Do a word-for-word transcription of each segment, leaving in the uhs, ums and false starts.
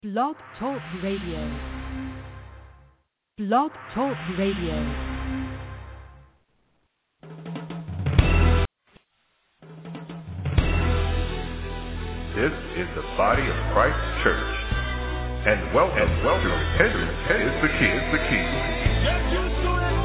Blog Talk Radio. Blog Talk Radio. This is the body of Christ Church, and welcome, and welcome to Repentance is the key. Is the key.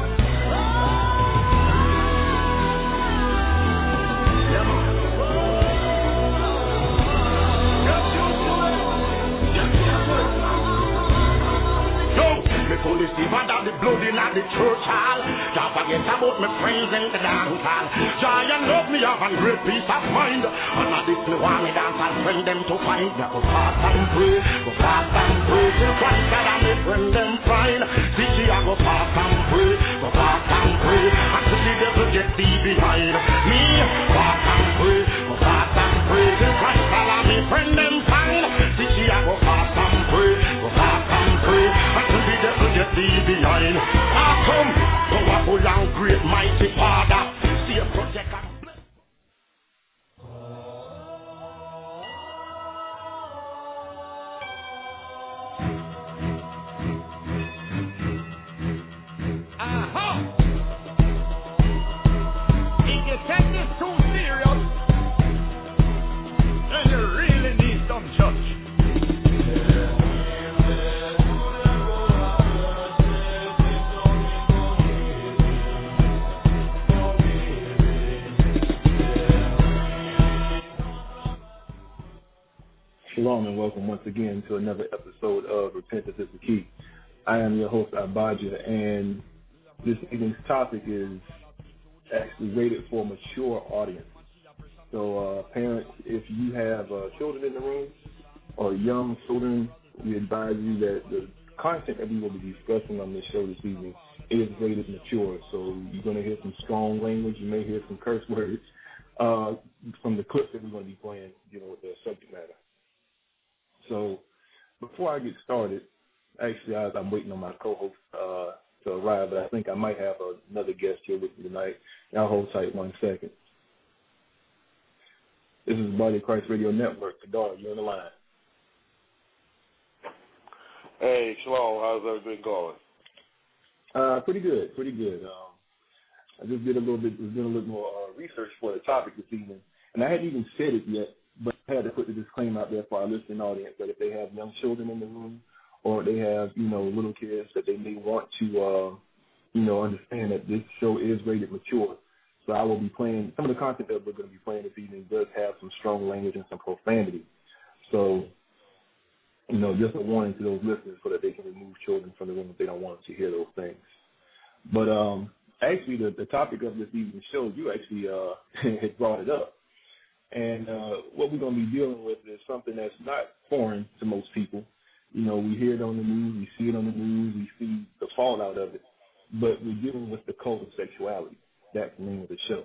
Police even down the blood in the church hall. Don't forget about my friends in the dance hall. Giant love me have a great peace of mind. And I this me want me dance and bring them to find. Yeah, go fast and pray, go fast and pray. Till Christ God and me bring them fine. See she I go fast and pray, go fast and pray. Until the devil get thee behind me. Fast and pray, go fast and pray. Till Christ God and me bring them fine. See she I go fast and pray, go fast and pray. Until the devil get thee behind. Ah, come, powerful and great, mighty Father. See a project and bless. Aha! If you take this too serious, then you really need some church. Shalom and welcome once again to another episode of Repentance is the Key. I am your host, Abaja, and this evening's topic is actually rated for a mature audience. So, uh, parents, if you have uh, children in the room or young children, we advise you that the content that we will be discussing on this show this evening is rated mature. So you're going to hear some strong language. You may hear some curse words uh, from the clips that we're going to be playing, you know, with the subject matter. So before I get started, actually, I, I'm waiting on my co-host uh, to arrive, but I think I might have a, another guest here with me tonight. Y'all hold tight one second. This is the Body of Christ Radio Network. Kadar, you're on the line. Hey, Shalom. How's everything going? Uh, pretty good, pretty good. Um, I just did a little bit, was doing a little more uh, research for the topic this evening, and I hadn't even said it yet, but I had to put the disclaimer out there for our listening audience that if they have young children in the room or they have, you know, little kids that they may want to, uh, you know, understand that this show is rated mature. So I will be playing, some of the content that we're going to be playing this evening does have some strong language and some profanity. So, you know, just a warning to those listeners so that they can remove children from the room if they don't want them to hear those things. But um, actually, the, the topic of this evening's show, you actually uh, had brought it up. And uh, what we're going to be dealing with is something that's not foreign to most people. You know, we hear it on the news, we see it on the news, we see the fallout of it. But we're dealing with the cult of sexuality. That's the name of the show.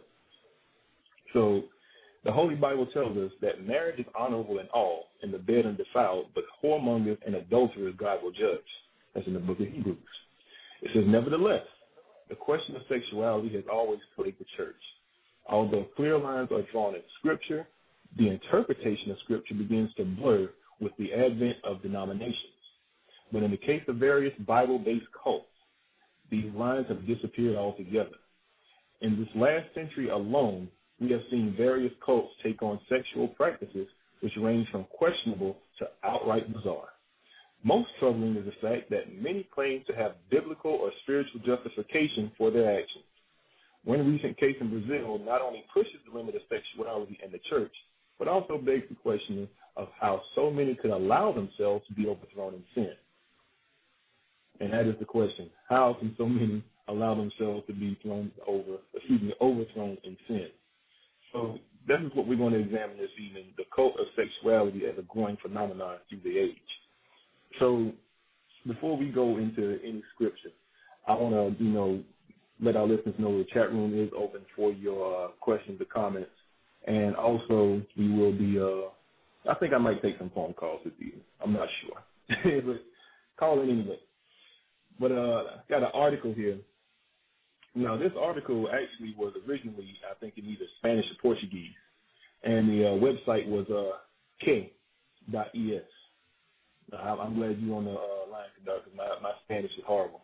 So the Holy Bible tells us that marriage is honorable in all, and the bed undefiled, but whoremongers and adulterers God will judge. That's in the book of Hebrews. It says, nevertheless, the question of sexuality has always plagued the church. Although clear lines are drawn in Scripture, the interpretation of Scripture begins to blur with the advent of denominations. But in the case of various Bible-based cults, these lines have disappeared altogether. In this last century alone, we have seen various cults take on sexual practices which range from questionable to outright bizarre. Most troubling is the fact that many claim to have biblical or spiritual justification for their actions. One recent case in Brazil not only pushes the limit of sexuality in the church, but also begs the question of how so many could allow themselves to be overthrown in sin. And that is the question: how can so many allow themselves to be thrown over, excuse me, overthrown in sin? So this is what we're going to examine this evening: the cult of sexuality as a growing phenomenon through the age. So before we go into any scripture, I want to, you know, let our listeners know the chat room is open for your uh, questions or comments. And also, we will be, uh, I think I might take some phone calls this evening. I'm not sure. But call in anyway. But uh, I got an article here. Now, this article actually was originally, I think, in either Spanish or Portuguese. And the uh, website was uh, K dot E S. I'm, I'm glad you're on the uh, line, because my, my Spanish is horrible.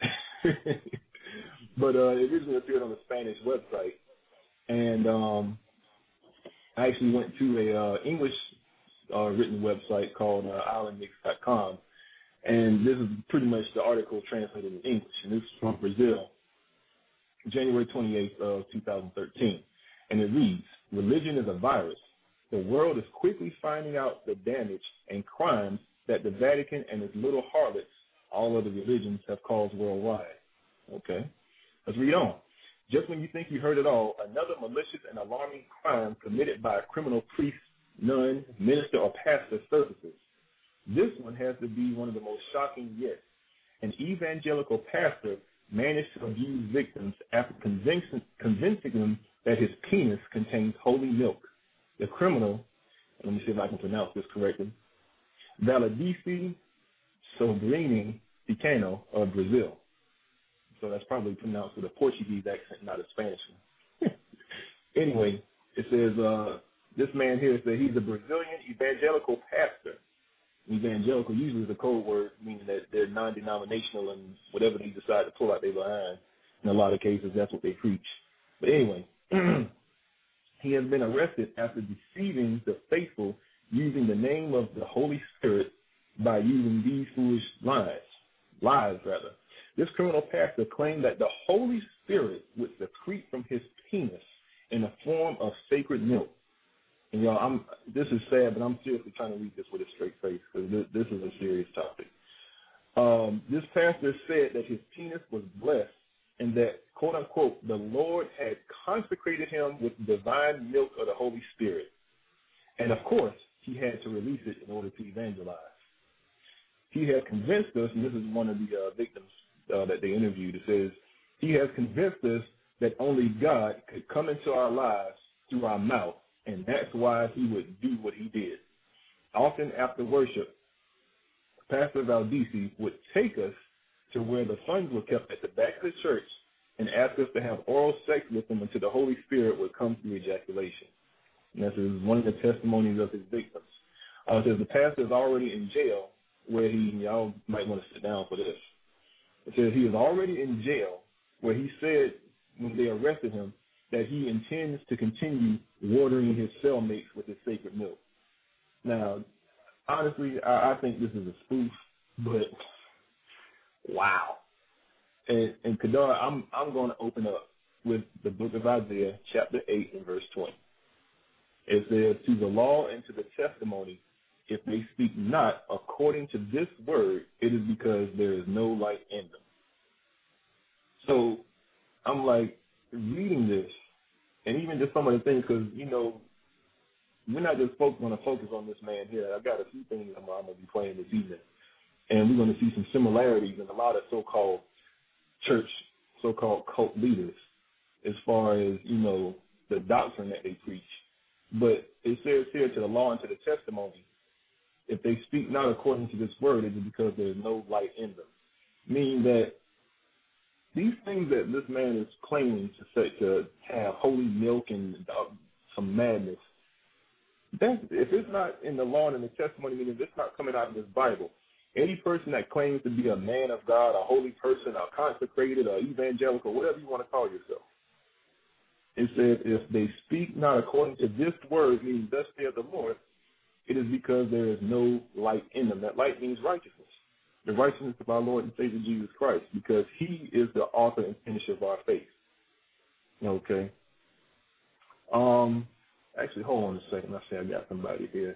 But uh, it originally appeared on the Spanish website, and um, I actually went to a uh, English uh, written website called uh, island mix dot com, and this is pretty much the article translated in English, and this is from Brazil, January twenty-eighth of two thousand thirteen, and it reads, "Religion is a virus. The world is quickly finding out the damage and crimes that the Vatican and its little harlots, all other religions, have caused worldwide." Okay, let's read on. "Just when you think you heard it all, another malicious and alarming crime committed by a criminal priest, nun, minister, or pastor surfaces. This one has to be one of the most shocking yet. An evangelical pastor managed to abuse victims after convincing, convincing them that his penis contains holy milk. The criminal, let me see if I can pronounce this correctly, Valadice Sobrini Picano of Brazil." So that's probably pronounced with a Portuguese accent, not a Spanish one. Anyway, it says uh, this man here said he's a Brazilian evangelical pastor. Evangelical usually is a code word, meaning that they're non-denominational and whatever they decide to pull out their behind. In a lot of cases, that's what they preach. But anyway, he has been arrested after deceiving the faithful using the name of the Holy Spirit by using these foolish lies, lies rather. This criminal pastor claimed that the Holy Spirit would secrete from his penis in the form of sacred milk. And y'all, I'm, this is sad, but I'm seriously trying to read this with a straight face, because this, this is a serious topic. Um, this pastor said that his penis was blessed and that, quote unquote, the Lord had consecrated him with the divine milk of the Holy Spirit. And of course, he had to release it in order to evangelize. He has convinced us, and this is one of the uh, victims uh, that they interviewed, it says, he has convinced us that only God could come into our lives through our mouth, and that's why he would do what he did. Often after worship, Pastor Valdici would take us to where the funds were kept at the back of the church and ask us to have oral sex with him until the Holy Spirit would come through ejaculation. And this is one of the testimonies of his victims. Uh, it says the pastor is already in jail, where he, y'all might want to sit down for this. It says he is already in jail, where he said when they arrested him that he intends to continue watering his cellmates with his sacred milk. Now, honestly, I, I think this is a spoof, but wow. And, and Kadar, I'm I'm going to open up with the book of Isaiah, chapter eight and verse twenty. It says, "To the law and to the testimony, if they speak not according to this word, it is because there is no light in them." So I'm like reading this, and even just some of the things, because, you know, we're not just going to focus on this man here. I've got a few things I'm, I'm going to be playing this evening, and we're going to see some similarities in a lot of so-called church, so-called cult leaders as far as, you know, the doctrine that they preach. But it says here, to the law and to the testimony, if they speak not according to this word, it is because there is no light in them. Meaning that these things that this man is claiming to say, to have holy milk and uh, some madness, that, if it's not in the law and in the testimony, meaning if it's not coming out of this Bible, any person that claims to be a man of God, a holy person, a consecrated, or evangelical, whatever you want to call yourself, it says if they speak not according to this word, meaning thus saith the Lord, it is because there is no light in them. That light means righteousness, the righteousness of our Lord and Savior Jesus Christ, because he is the author and finisher of our faith. Okay. Um. Actually, hold on a second. I say I got somebody here.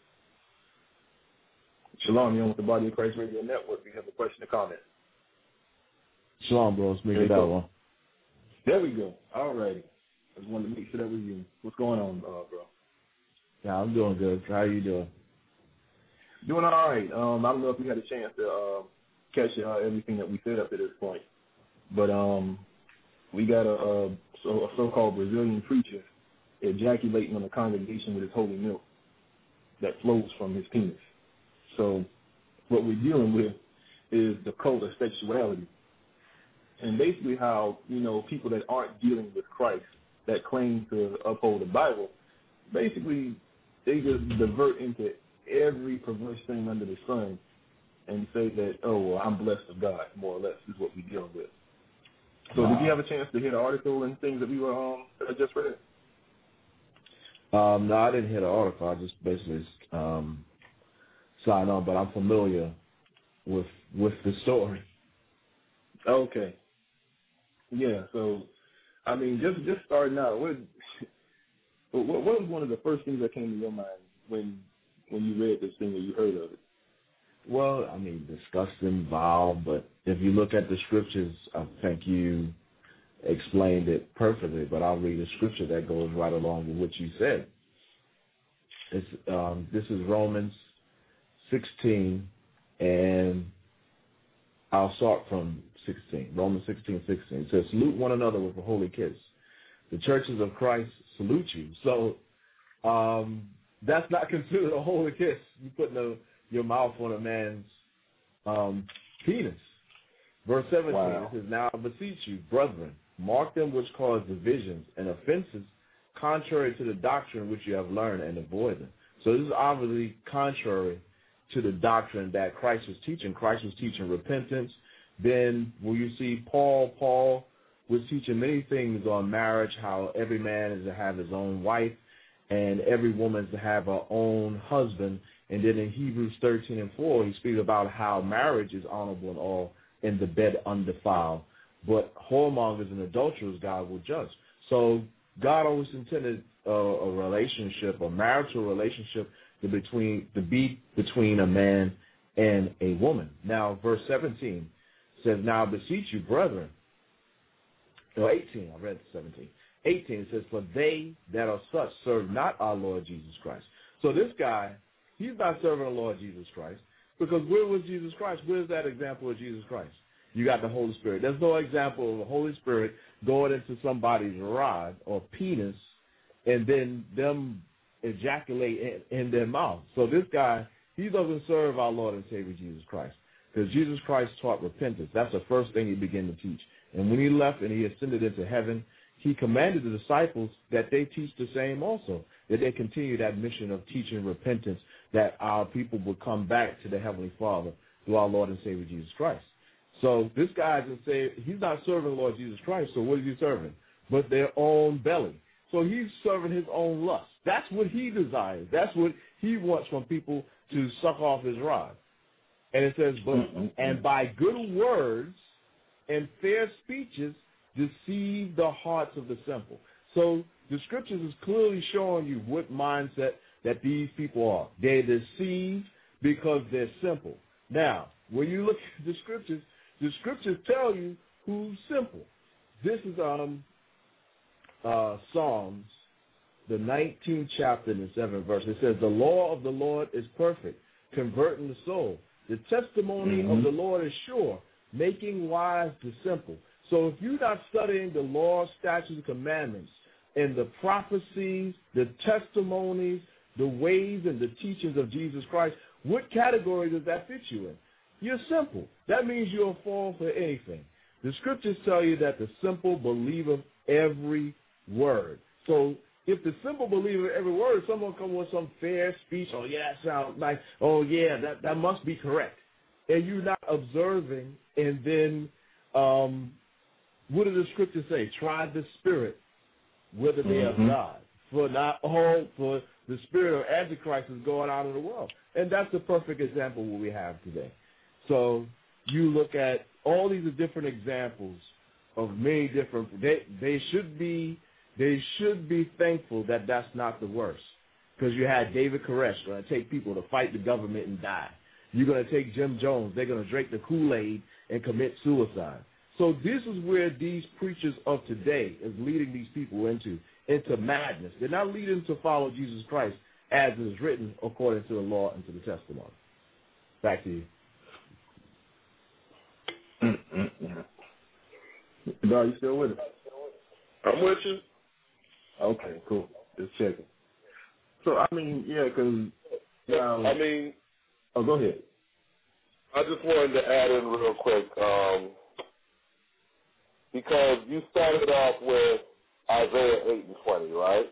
Shalom, you're on with the Body of Christ Radio Network. We have a question or comment. Shalom, bro. Let's make it that one. There we go. All righty. I just wanted to make sure that was you. What's going on, uh, bro? Yeah, I'm doing good. How are you doing? Doing all right. Um, I don't know if you had a chance to uh, catch uh, everything that we said up to this point, but um, we got a, a, so, a so-called Brazilian preacher ejaculating on the congregation with his holy milk that flows from his penis. So what we're dealing with is the cult of sexuality, and basically how, you know, people that aren't dealing with Christ, that claim to uphold the Bible, basically they just divert into every perverse thing under the sun and say that, oh, well, I'm blessed of God, more or less, is what we're dealing with. So wow. did you have a chance to hear the article and things that we were um that I just read? Um, no, I didn't hear the article. I just basically um, signed on, but I'm familiar with with the story. Okay. Yeah. So, I mean, just just starting out, what what, what was one of the first things that came to your mind when when you read this thing or you heard of it? Well, I mean, disgusting, vile, but if you look at the scriptures, I think you explained it perfectly, but I'll read a scripture that goes right along with what you said. It's, um, this is Romans sixteen, and I'll start from sixteen. Romans sixteen, sixteen. It says, salute one another with a holy kiss. The churches of Christ salute you. So um, that's not considered a holy kiss. You putting a, your mouth on a man's um, penis. Verse seventeen, Wow. It says, now I beseech you, brethren, mark them which cause divisions and offenses contrary to the doctrine which you have learned, and avoid them. So this is obviously contrary to the doctrine that Christ was teaching. Christ was teaching repentance. Then when you see Paul, Paul was teaching many things on marriage, how every man is to have his own wife and every woman is to have her own husband. And then in Hebrews thirteen and four, he speaks about how marriage is honorable and all, in the bed undefiled. But whoremongers and adulterers God will judge. So God always intended a, a relationship, a marital relationship, to between to be between a man and a woman. Now, verse seventeen says, now I beseech you, brethren. No, eighteen, I read seventeen. eighteen, it says, for they that are such serve not our Lord Jesus Christ. So this guy, he's not serving the Lord Jesus Christ, because where was Jesus Christ? Where's that example of Jesus Christ? You got the Holy Spirit. There's no example of the Holy Spirit going into somebody's rod or penis and then them ejaculate in, in their mouth. So this guy, he doesn't serve our Lord and Savior Jesus Christ, because Jesus Christ taught repentance. That's the first thing he began to teach. And when he left and he ascended into heaven, he commanded the disciples that they teach the same also, that they continue that mission of teaching repentance, that our people would come back to the Heavenly Father through our Lord and Savior Jesus Christ. So this guy just say he's not serving the Lord Jesus Christ, so what is he serving? But their own belly. So he's serving his own lust. That's what he desires. That's what he wants from people, to suck off his rod. And it says, but mm-hmm. and by good words and fair speeches deceive the hearts of the simple. So the scriptures is clearly showing you what mindset that these people are. They're deceived because they're simple. Now, when you look at the scriptures, the scriptures tell you who's simple. This is um uh, Psalms, the nineteenth chapter and the seventh verse. It says, the law of the Lord is perfect, converting the soul. The testimony mm-hmm. of the Lord is sure, making wise the simple. So if you're not studying the law, statutes, and commandments, and the prophecies, the testimonies, the ways and the teachings of Jesus Christ, what category does that fit you in? You're simple. That means you'll fall for anything. The scriptures tell you that the simple believeth every word. So if the simple believeth every word, someone come with some fair speech, oh, yeah, that sounds nice. Oh, yeah, that, that must be correct. And you're not observing, and then um, what do the scriptures say? Try the spirit, whether they mm-hmm. are God. For not all, for the spirit of Antichrist is going out of the world. And that's the perfect example of what we have today. So you look at all these are different examples of many different. They they should be they should be thankful that that's not the worst, because you had David Koresh going to take people to fight the government and die. You're going to take Jim Jones. They're going to drink the Kool-Aid and commit suicide. So this is where these preachers of today is leading these people into into madness. They're not leading to follow Jesus Christ as is written according to the law and to the testimony. Back to you. Are you still with us? I'm with you. Okay, cool. Just checking. So, I mean, yeah, because... Um, I mean... Oh, go ahead. I just wanted to add in real quick, um, because you started off with Isaiah eight and twenty, right?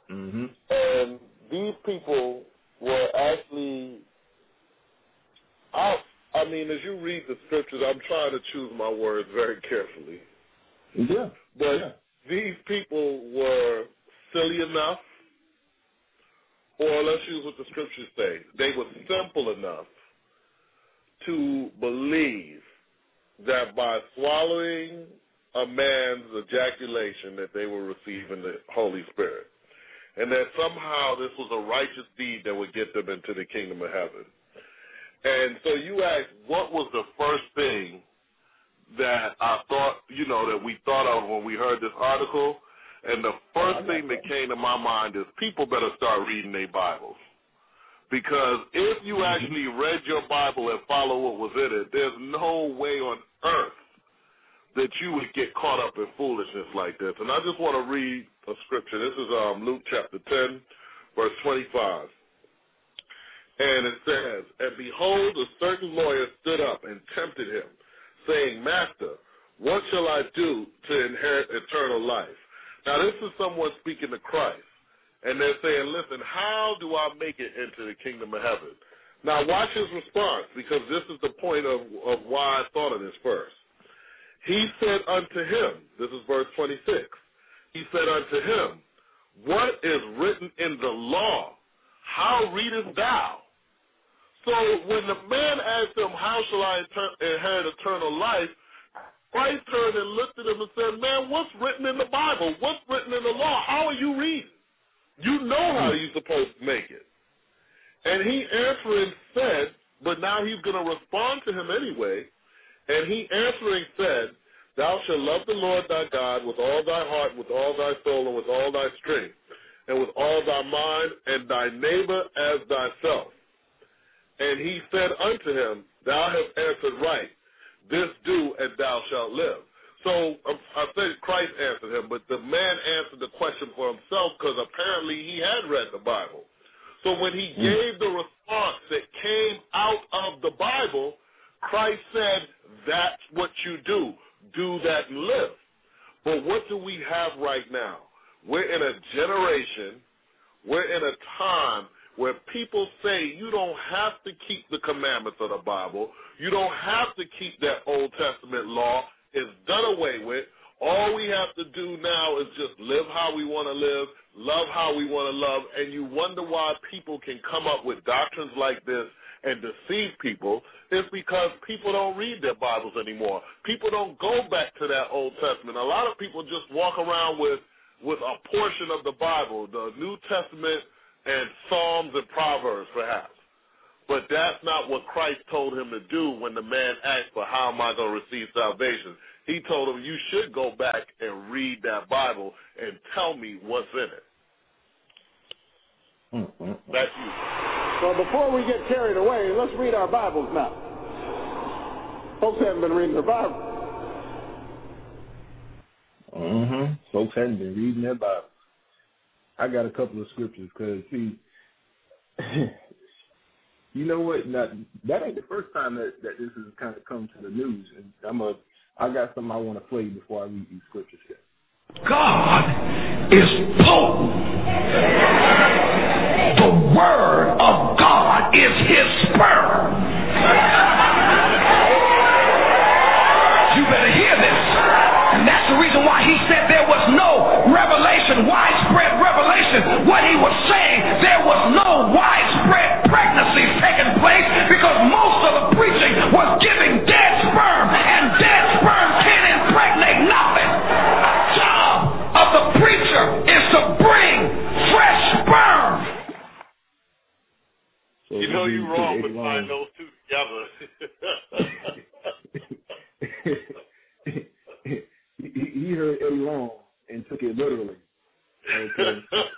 Mm-hmm. And these people were actually I, I mean, as you read the scriptures, I'm trying to choose my words very carefully. Yeah. But yeah. these people were silly enough, or let's use what the scriptures say, they were simple enough to believe that by swallowing a man's ejaculation that they were receiving the Holy Spirit, and that somehow this was a righteous deed that would get them into the kingdom of heaven. And so you asked, what was the first thing that I thought, you know, that we thought of when we heard this article? And the first thing that came to my mind is people better start reading their Bibles. Because if you actually read your Bible and follow what was in it, there's no way on earth that you would get caught up in foolishness like this. And I just want to read a scripture. This is um, Luke chapter ten, verse twenty-five. And it says, and behold, a certain lawyer stood up and tempted him, saying, Master, what shall I do to inherit eternal life? Now, this is someone speaking to Christ. And they're saying, listen, how do I make it into the kingdom of heaven? Now, watch his response, because this is the point of, of why I thought of this first. He said unto him, this is verse twenty-six, he said unto him, what is written in the law? How readest thou? So when the man asked him, how shall I inherit eternal life, Christ turned and looked at him and said, man, what's written in the Bible? What's written in the law? How are you reading? You know how you're supposed to make it. And he answering said, but now he's going to respond to him anyway, and he answering said, thou shalt love the Lord thy God with all thy heart, with all thy soul, and with all thy strength, and with all thy mind, and thy neighbor as thyself. And he said unto him, thou hast answered right. This do, and thou shalt live. So um, I said Christ answered him, but the man answered the question for himself because apparently he had read the Bible. So when he gave the response that came out of the Bible, Christ said, that's what you do. Do that and live. But what do we have right now? We're in a generation, we're in a time where people say you don't have to keep the commandments of the Bible. You don't have to keep that Old Testament law. It's done away with. All we have to do now is just live how we want to live, love how we want to love, and you wonder why people can come up with doctrines like this and deceive people. It's because people don't read their Bibles anymore. People don't go back to that Old Testament. A lot of people just walk around with, with a portion of the Bible, the New Testament and Psalms and Proverbs perhaps. But that's not what Christ told him to do when the man asked for how am I going to receive salvation. He told him you should go back and read that Bible and tell me what's in it. Mm-hmm. That's you. So before we get carried away, let's read our Bibles now. Folks haven't been reading their Bible. Mm-hmm. Folks haven't been reading their Bible. I got a couple of scriptures because, see, you know what? Now, that ain't the first time that, that this has kind of come to the news. And I'm a, I got something I want to play before I read these scriptures here. God is potent. The word of God is his sperm. You better hear this. And that's the reason why he said there was no revelation, widespread revelation. What he was saying, there was no widespread pregnancies taking place because most of the preaching was giving dead sperm, and dead sperm can't impregnate nothing. The job of the preacher is to bring fresh sperm. So you know you're wrong with tying those two together. he, he heard Eddie Long and took it literally. Okay.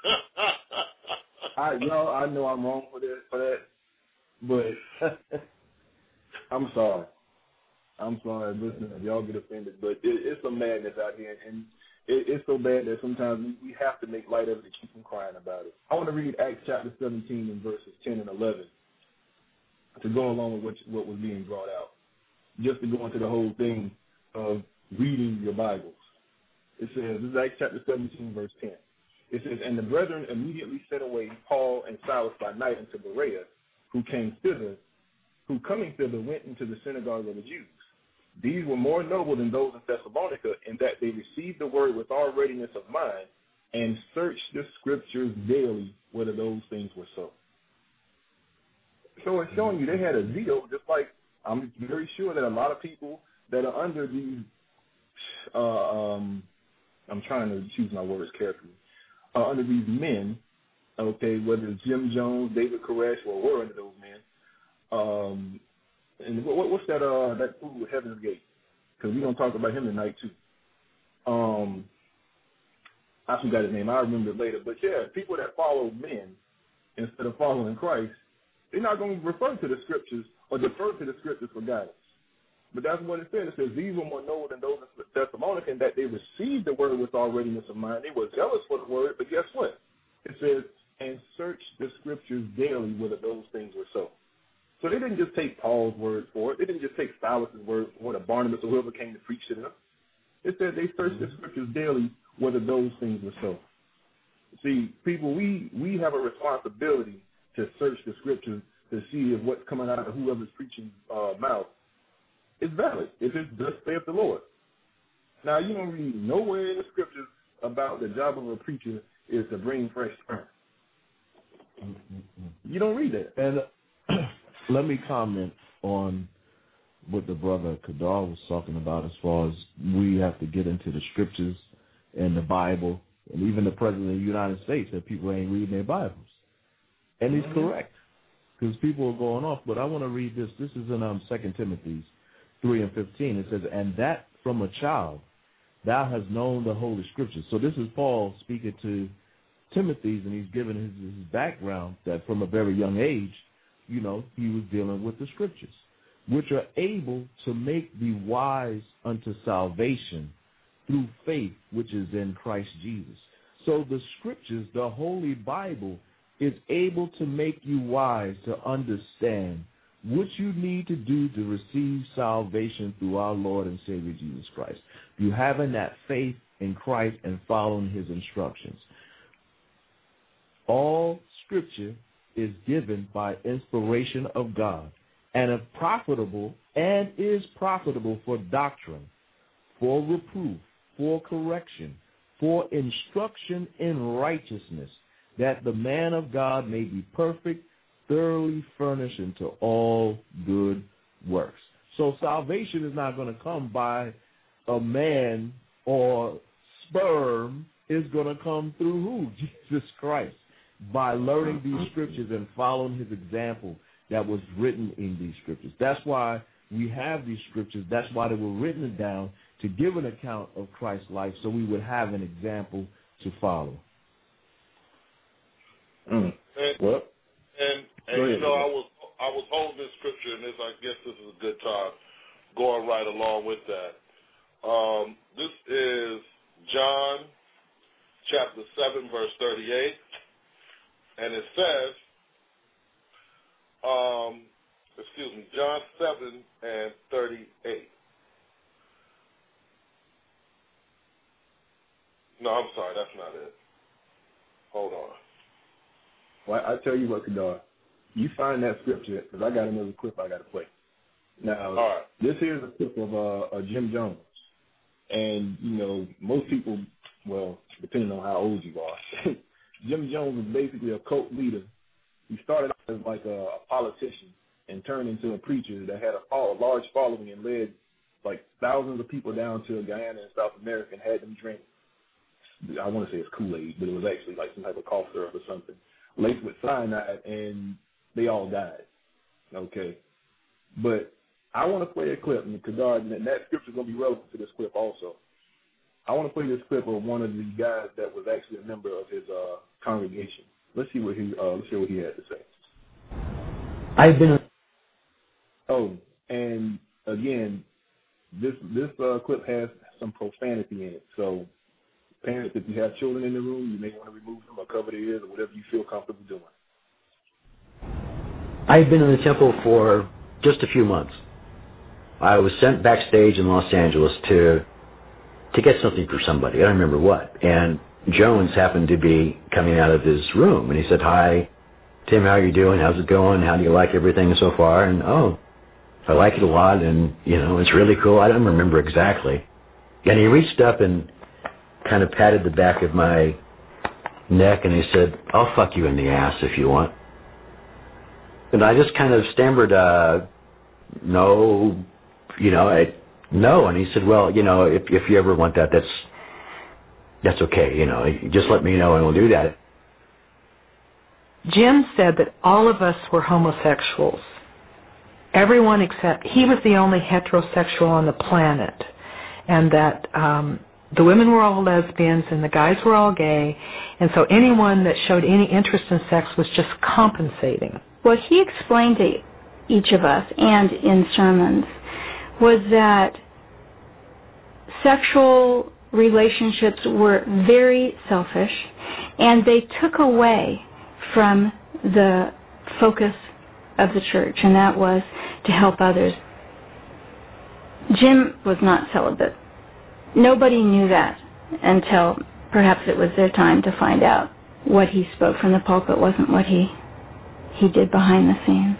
I know I know I'm wrong for that for that, but I'm sorry. I'm sorry, listen, if y'all get offended, but it, it's some madness out here, and it, it's so bad that sometimes we, we have to make light of it to keep from crying about it. I want to read Acts chapter seventeen and verses ten and eleven to go along with what, what was being brought out, just to go into the whole thing of reading your Bibles. It says, this is Acts chapter seventeen, verse ten. It says, and the brethren immediately sent away Paul and Silas by night unto Berea, who came thither, who coming thither went into the synagogue of the Jews. These were more noble than those in Thessalonica in that they received the word with all readiness of mind and searched the scriptures daily whether those things were so. So it's showing you they had a zeal, just like I'm very sure that a lot of people that are under these, uh, um, I'm trying to choose my words carefully, uh, under these men, okay, whether it's Jim Jones, David Koresh, or were under those men. Um, and what, what's that? Uh, that fool with Heaven's Gate? Because we're gonna talk about him tonight too. Um, I forgot his name. I remember it later. But yeah, people that follow men instead of following Christ, they're not going to refer to the scriptures or defer to the scriptures for guidance. But that's what it says. It says these were more noble than those in Thessalonica, in that they received the word with all readiness of mind. They were zealous for the word, but guess what? It says, and search the scriptures daily whether those things were so. So they didn't just take Paul's word for it. They didn't just take Silas's word for it, or Barnabas or whoever came to preach to them. It said they searched the scriptures daily whether those things were so. See, people, we, we have a responsibility to search the scriptures to see if what's coming out of whoever's preaching uh, mouth is valid, if it's thus saith the Lord. Now, you don't read nowhere in the scriptures about the job of a preacher is to bring fresh strength. You don't read that. And uh, let me comment on what the brother Kadar was talking about as far as we have to get into the scriptures and the Bible, and even the President of the United States, that people ain't reading their Bibles. And he's mm-hmm. correct, because people are going off. But I want to read this. This is in um, Second Timothy three and fifteen. It says, and that from a child thou hast known the Holy Scriptures. So this is Paul speaking to Timothy, and he's giving his, his background that from a very young age, you know, he was dealing with the Scriptures, which are able to make thee wise unto salvation through faith which is in Christ Jesus. So the Scriptures, the Holy Bible, is able to make you wise to understand what you need to do to receive salvation through our Lord and Savior Jesus Christ. You having that faith in Christ and following his instructions. All Scripture is given by inspiration of God and is profitable and is profitable for doctrine, for reproof, for correction, for instruction in righteousness, that the man of God may be perfect, thoroughly furnished into all good works. So salvation is not going to come by a man or sperm. It's going to come through who? Jesus Christ. By learning these scriptures and following his example that was written in these scriptures. That's why we have these scriptures. That's why they were written down, to give an account of Christ's life, so we would have an example to follow. Mm. And, well, and, and you know, I was I was holding this scripture, and this, I guess this is a good time going right along with that. Um, this is John chapter seven, verse thirty-eight, and it says, um, excuse me, John seven and thirty-eight. No, I'm sorry, that's not it. Hold on. Well, I tell you what, Kadar, you find that scripture, because I got another clip I got to play. Now, all right. This here is a clip of uh, uh, Jim Jones. And, you know, most people, well, depending on how old you are, Jim Jones was basically a cult leader. He started out as like a, a politician and turned into a preacher that had a, a large following and led like thousands of people down to Guyana and South America and had them drink, I want to say it's Kool-Aid, but it was actually like some type of cough syrup or something, laced with cyanide, and they all died. Okay. But I want to play a clip, and Kadar, and that scripture is going to be relevant to this clip also. I want to play this clip of one of the guys that was actually a member of his uh, congregation. Let's see what he uh, let's see what he had to say. I've been. Oh, and again, this this uh, clip has some profanity in it. So, parents, if you have children in the room, you may want to remove them or cover their ears or whatever you feel comfortable doing. I've been in the temple for just a few months. I was sent backstage in Los Angeles to to get something for somebody. I don't remember what. And Jones happened to be coming out of his room, and he said, "Hi, Tim, how are you doing? How's it going? How do you like everything so far? And, oh, I like it a lot, and, you know, it's really cool. I don't remember exactly. And he reached up and kind of patted the back of my neck, and he said, I'll fuck you in the ass if you want. And I just kind of stammered, uh, no, you know, I, no. And he said, well, you know, if if you ever want that, that's that's okay. You know, just let me know and we'll do that. Jim said that all of us were homosexuals. Everyone except, he was the only heterosexual on the planet. And that um, the women were all lesbians and the guys were all gay. And so anyone that showed any interest in sex was just compensating. What he explained to each of us and in sermons was that sexual relationships were very selfish and they took away from the focus of the church, and that was to help others. Jim was not celibate. Nobody knew that until perhaps it was their time to find out. What he spoke from the pulpit wasn't what he he did behind the scenes.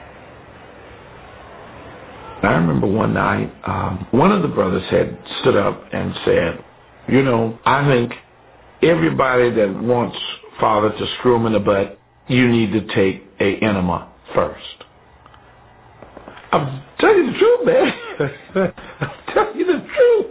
I remember one night, um, one of the brothers had stood up and said, you know, I think everybody that wants Father to screw him in the butt, you need to take a enema first. I'm telling you the truth, man. I'm telling you the truth.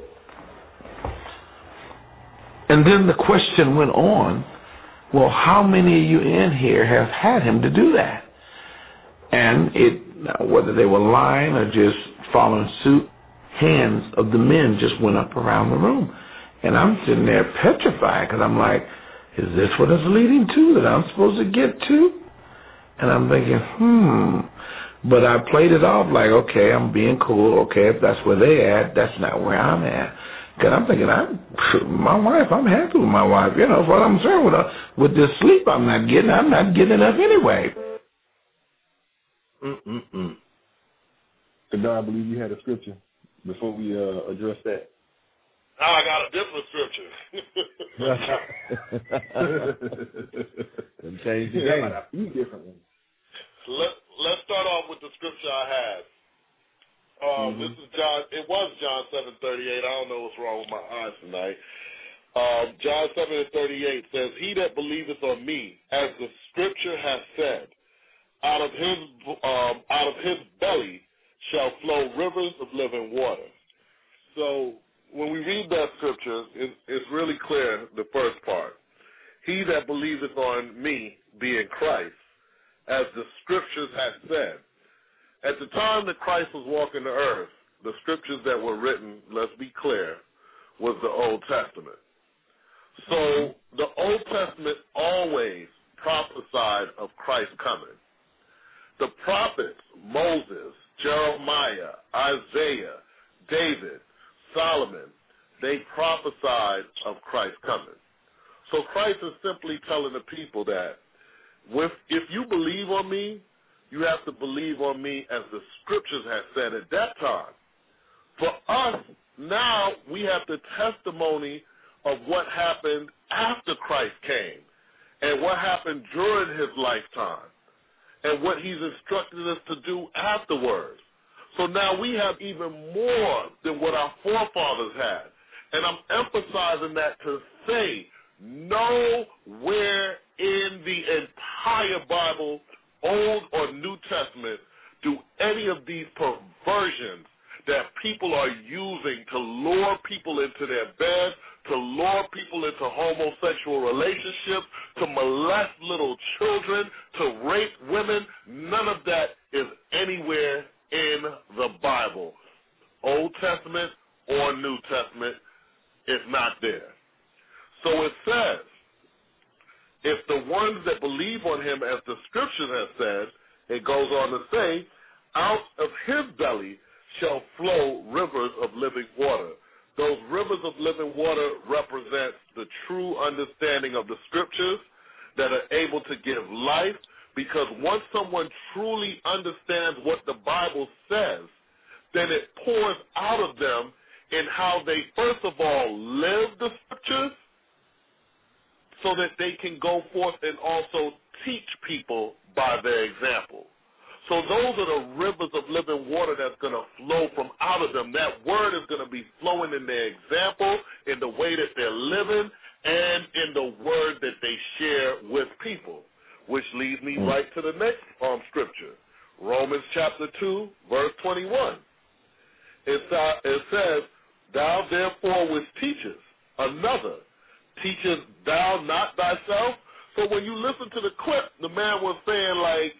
And then the question went on, well, how many of you in here have had him to do that? And it, whether they were lying or just following suit, hands of the men just went up around the room. And I'm sitting there petrified because I'm like, is this what it's leading to that I'm supposed to get to? And I'm thinking, hmm. But I played it off like, okay, I'm being cool. Okay, if that's where they at, that's not where I'm at. Because I'm thinking, I'm, my wife, I'm happy with my wife. You know, what I'm concerned with, her, with this sleep I'm not getting, I'm not getting enough anyway. Mm-mm-mm. And I believe you had a scripture before we uh, address that. Now I got a different scripture. And change the game. A few different ones. Let, let's start off with the scripture I had. Um, mm-hmm. This is John. It was John seven thirty-eight. I don't know what's wrong with my eyes tonight. Um, John seven thirty-eight says, "He that believeth on me, as the scripture has said, out of his um, out of his belly shall flow rivers of living water." So when we read that scripture, it, it's really clear, the first part. He that believeth on me, being Christ, as the scriptures have said. At the time that Christ was walking the earth, the scriptures that were written, let's be clear, was the Old Testament. So the Old Testament always prophesied of Christ coming. The prophets, Moses, Jeremiah, Isaiah, David, Solomon, they prophesied of Christ coming. So Christ is simply telling the people that with, if you believe on me, you have to believe on me as the scriptures have said at that time. For us, now we have the testimony of what happened after Christ came and what happened during his lifetime and what he's instructed us to do afterwards. So now we have even more than what our forefathers had. And I'm emphasizing that to say nowhere in the entire Bible, Old or New Testament, do any of these perversions that people are using to lure people into their beds, to lure people into homosexual relationships, to molest little children, to rape women, none of that is anywhere in the Bible. Old Testament or New Testament is not there. So it says, if the ones that believe on him, as the scripture has said, it goes on to say, out of his belly shall flow rivers of living water. Those rivers of living water represent the true understanding of the scriptures that are able to give life, because once someone truly understands what the Bible says, then it pours out of them in how they, first of all, live the scriptures, so that they can go forth and also teach people by their example. So those are the rivers of living water that's going to flow from out of them. That word is going to be flowing in their example, in the way that they're living, and in the word that they share with people, which leads me right to the next um, scripture, Romans chapter two, verse twenty-one. It, uh, it says, thou therefore which teachest another, teachest thou not thyself? So when you listen to the clip, the man was saying, like,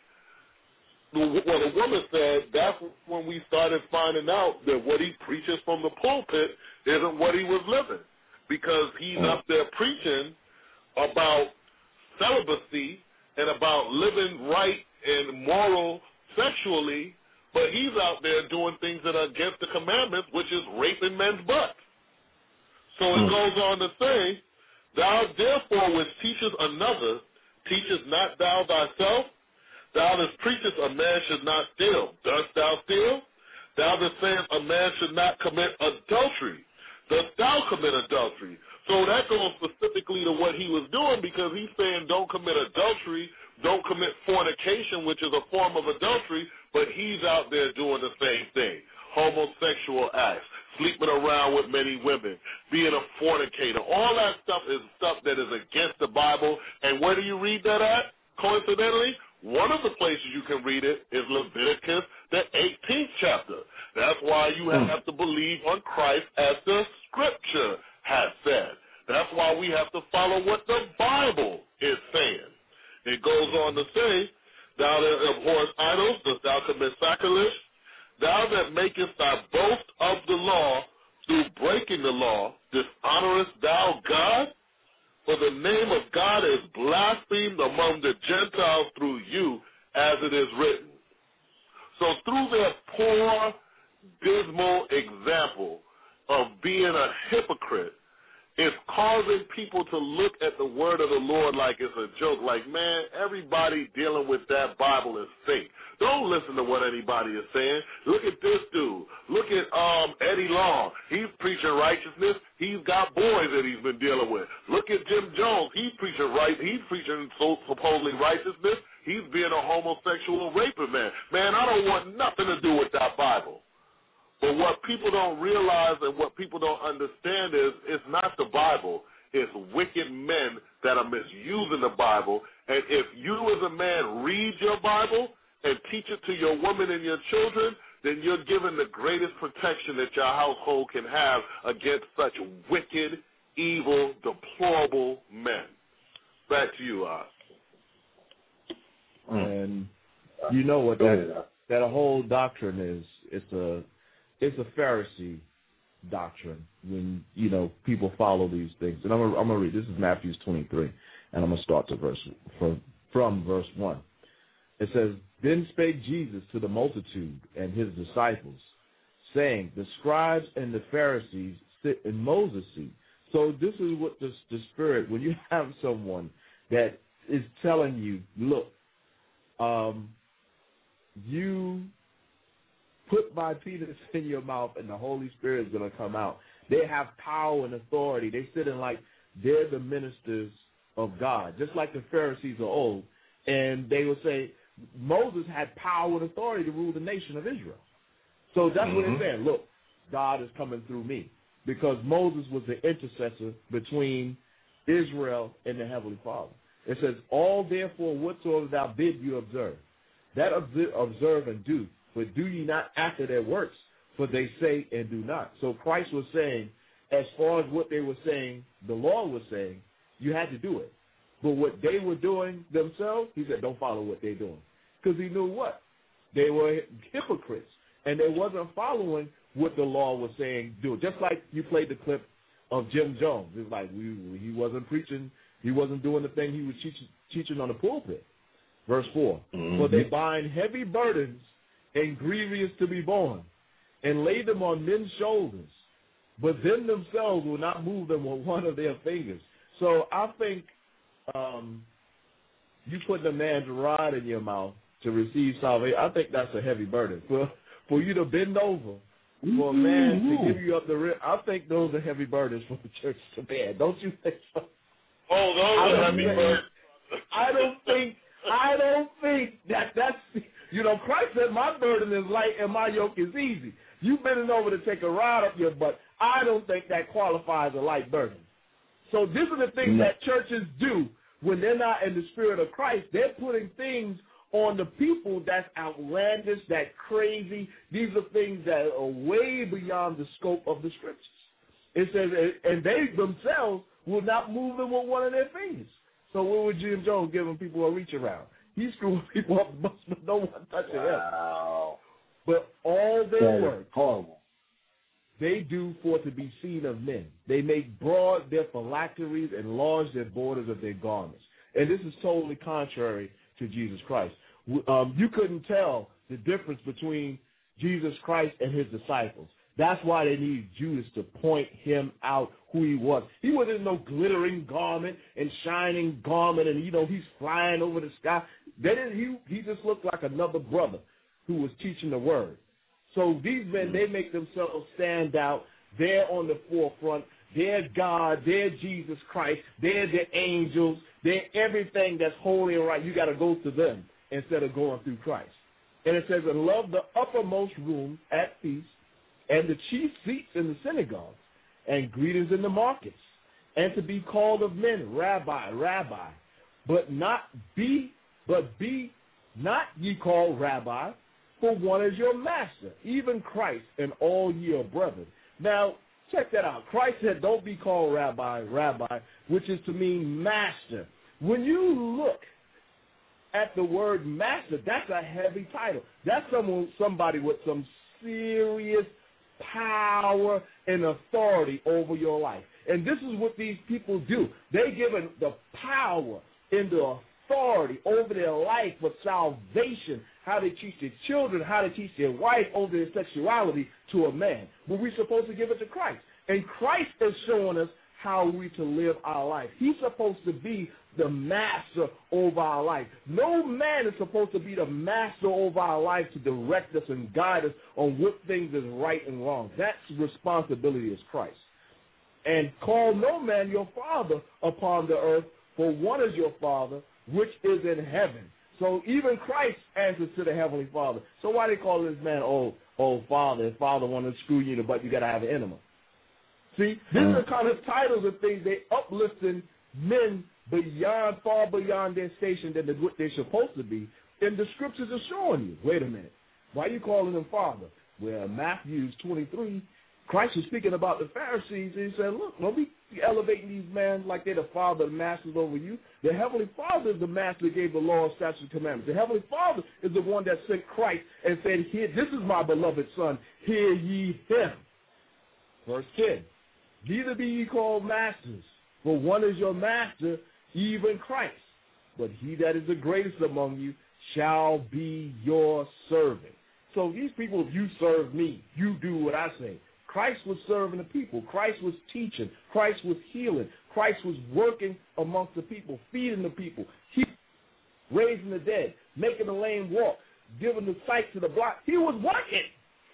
well, the woman said that's when we started finding out that what he preaches from the pulpit isn't what he was living, because he's up there preaching about celibacy and about living right and moral sexually, but he's out there doing things that are against the commandments, which is raping men's butts. So it goes on to say, thou therefore which teachest another, teachest not thou thyself? Thou that preachest a man should not steal. Dost thou steal? Thou that sayest a man should not commit adultery. Dost thou commit adultery? So that goes specifically to what he was doing, because he's saying don't commit adultery, don't commit fornication, which is a form of adultery, but he's out there doing the same thing. Homosexual acts, sleeping around with many women, being a fornicator. All that stuff is stuff that is against the Bible. And where do you read that at? Coincidentally, one of the places you can read it is Leviticus, the eighteenth chapter. That's why you have to believe on Christ as the Scripture has said. That's why we have to follow what the Bible is saying. It goes on to say, thou that abhorrest idols, dost thou commit sacrilege? Thou that makest thy boast of the law through breaking the law, dishonorest thou God? For the name of God is blasphemed among the Gentiles through you, as it is written. So through their poor, dismal example of being a hypocrite, it's causing people to look at the word of the Lord like it's a joke. Like, man, everybody dealing with that Bible is fake. Don't listen to what anybody is saying. Look at this dude. Look at um, Eddie Long. He's preaching righteousness. He's got boys that he's been dealing with. Look at Jim Jones. He's preaching right. He's preaching so supposedly righteousness. He's being a homosexual rapist, man. Man, I don't want nothing to do with that Bible. But what people don't realize and what people don't understand is it's not the Bible. It's wicked men that are misusing the Bible. And if you as a man read your Bible and teach it to your women and your children, then you're given the greatest protection that your household can have against such wicked, evil, deplorable men. Back to you, Oz. And you know what that that whole doctrine is. It's a It's a Pharisee doctrine when, you know, people follow these things. And I'm going I'm to read. This is Matthew twenty-three, and I'm going to start to verse from, from verse one. It says, Then spake Jesus to the multitude and his disciples, saying, The scribes and the Pharisees sit in Moses' seat. So this is what the, the Spirit, when you have someone that is telling you, look, um, you put my penis in your mouth and the Holy Spirit is going to come out. They have power and authority. They sit in like they're the ministers of God, just like the Pharisees of old. And they would say Moses had power and authority to rule the nation of Israel. So that's mm-hmm. what they're saying. Look, God is coming through me, because Moses was the intercessor between Israel and the Heavenly Father. It says, all therefore whatsoever thou bid you observe, that observe and do, but do ye not after their works, for they say and do not. So Christ was saying, as far as what they were saying, the law was saying, you had to do it. But what they were doing themselves, he said, don't follow what they're doing. Because he knew what? They were hypocrites, and they wasn't following what the law was saying do. Just like you played the clip of Jim Jones. It was like we, he wasn't preaching, he wasn't doing the thing he was teaching, teaching on the pulpit. Verse four, mm-hmm. For they bind heavy burdens and grievous to be borne, and lay them on men's shoulders, but them themselves will not move them with one of their fingers. So I think um, you putting a man's rod in your mouth to receive salvation, I think that's a heavy burden. For, for you to bend over, for a man mm-hmm. to give you up the rib, I think those are heavy burdens for the church to bear. Don't you think so? Oh, those are heavy burdens. I don't think I don't think that that's, you know, Christ said my burden is light and my yoke is easy. You bending over to take a ride up your butt. I don't think that qualifies a light burden. So these are the things no. that churches do when they're not in the spirit of Christ. They're putting things on the people that's outlandish, that's crazy. These are things that are way beyond the scope of the scriptures. It says, and they themselves will not move them with one of their fingers. So what would Jim Jones giving people a reach around? He's screwing people up the bus, but no one touching wow. him. But all their that work, horrible. they do for to be seen of men. They make broad their phylacteries and enlarge their borders of their garments. And this is totally contrary to Jesus Christ. Um, you couldn't tell the difference between Jesus Christ and his disciples. That's why they needed Judas to point him out who he was. He wasn't in no glittering garment and shining garment, and, you know, he's flying over the sky. They didn't, he, he just looked like another brother who was teaching the word. So these men, they make themselves stand out. They're on the forefront. They're God. They're Jesus Christ. They're the angels. They're everything that's holy and right. You got to go to them instead of going through Christ. And it says, and love the uppermost room at feast, and the chief seats in the synagogues, and greetings in the markets, and to be called of men, Rabbi, Rabbi, but not be, but be not ye called Rabbi, for one is your master, even Christ, and all ye are brethren. Now, check that out. Christ said, don't be called Rabbi, Rabbi, which is to mean master. When you look at the word master, that's a heavy title. That's someone, somebody with some serious power and authority over your life. And this is what these people do. They give the power and the authority over their life for salvation, how they teach their children, how they teach their wife over their sexuality to a man. But we're supposed to give it to Christ. And Christ is showing us how we to live our life. He's supposed to be the master over our life. No man is supposed to be the master over our life to direct us and guide us on what things is right and wrong. That's responsibility is Christ. And call no man your father upon the earth, for one is your Father, which is in heaven. So even Christ answers to the Heavenly Father. So why they call this man, oh, oh, Father? If Father want to screw you in the butt, you got to have an enema. See, these are the kind of titles and things they uplifting men beyond, far beyond their station than what they're supposed to be. And the scriptures are showing you, wait a minute, why are you calling them Father? Well, Matthew twenty-three, Christ was speaking about the Pharisees, and he said, look, don't be elevating these men like they're the father, the masters over you. The Heavenly Father is the master that gave the law, statutes, and commandments. The Heavenly Father is the one that sent Christ and said, here, this is my beloved Son, hear ye him. Verse ten, neither be ye called masters, for one is your master, even Christ. But he that is the greatest among you shall be your servant. So these people, if you serve me, you do what I say. Christ was serving the people. Christ was teaching. Christ was healing. Christ was working amongst the people, feeding the people, he, raising the dead, making the lame walk, giving the sight to the blind. He was working.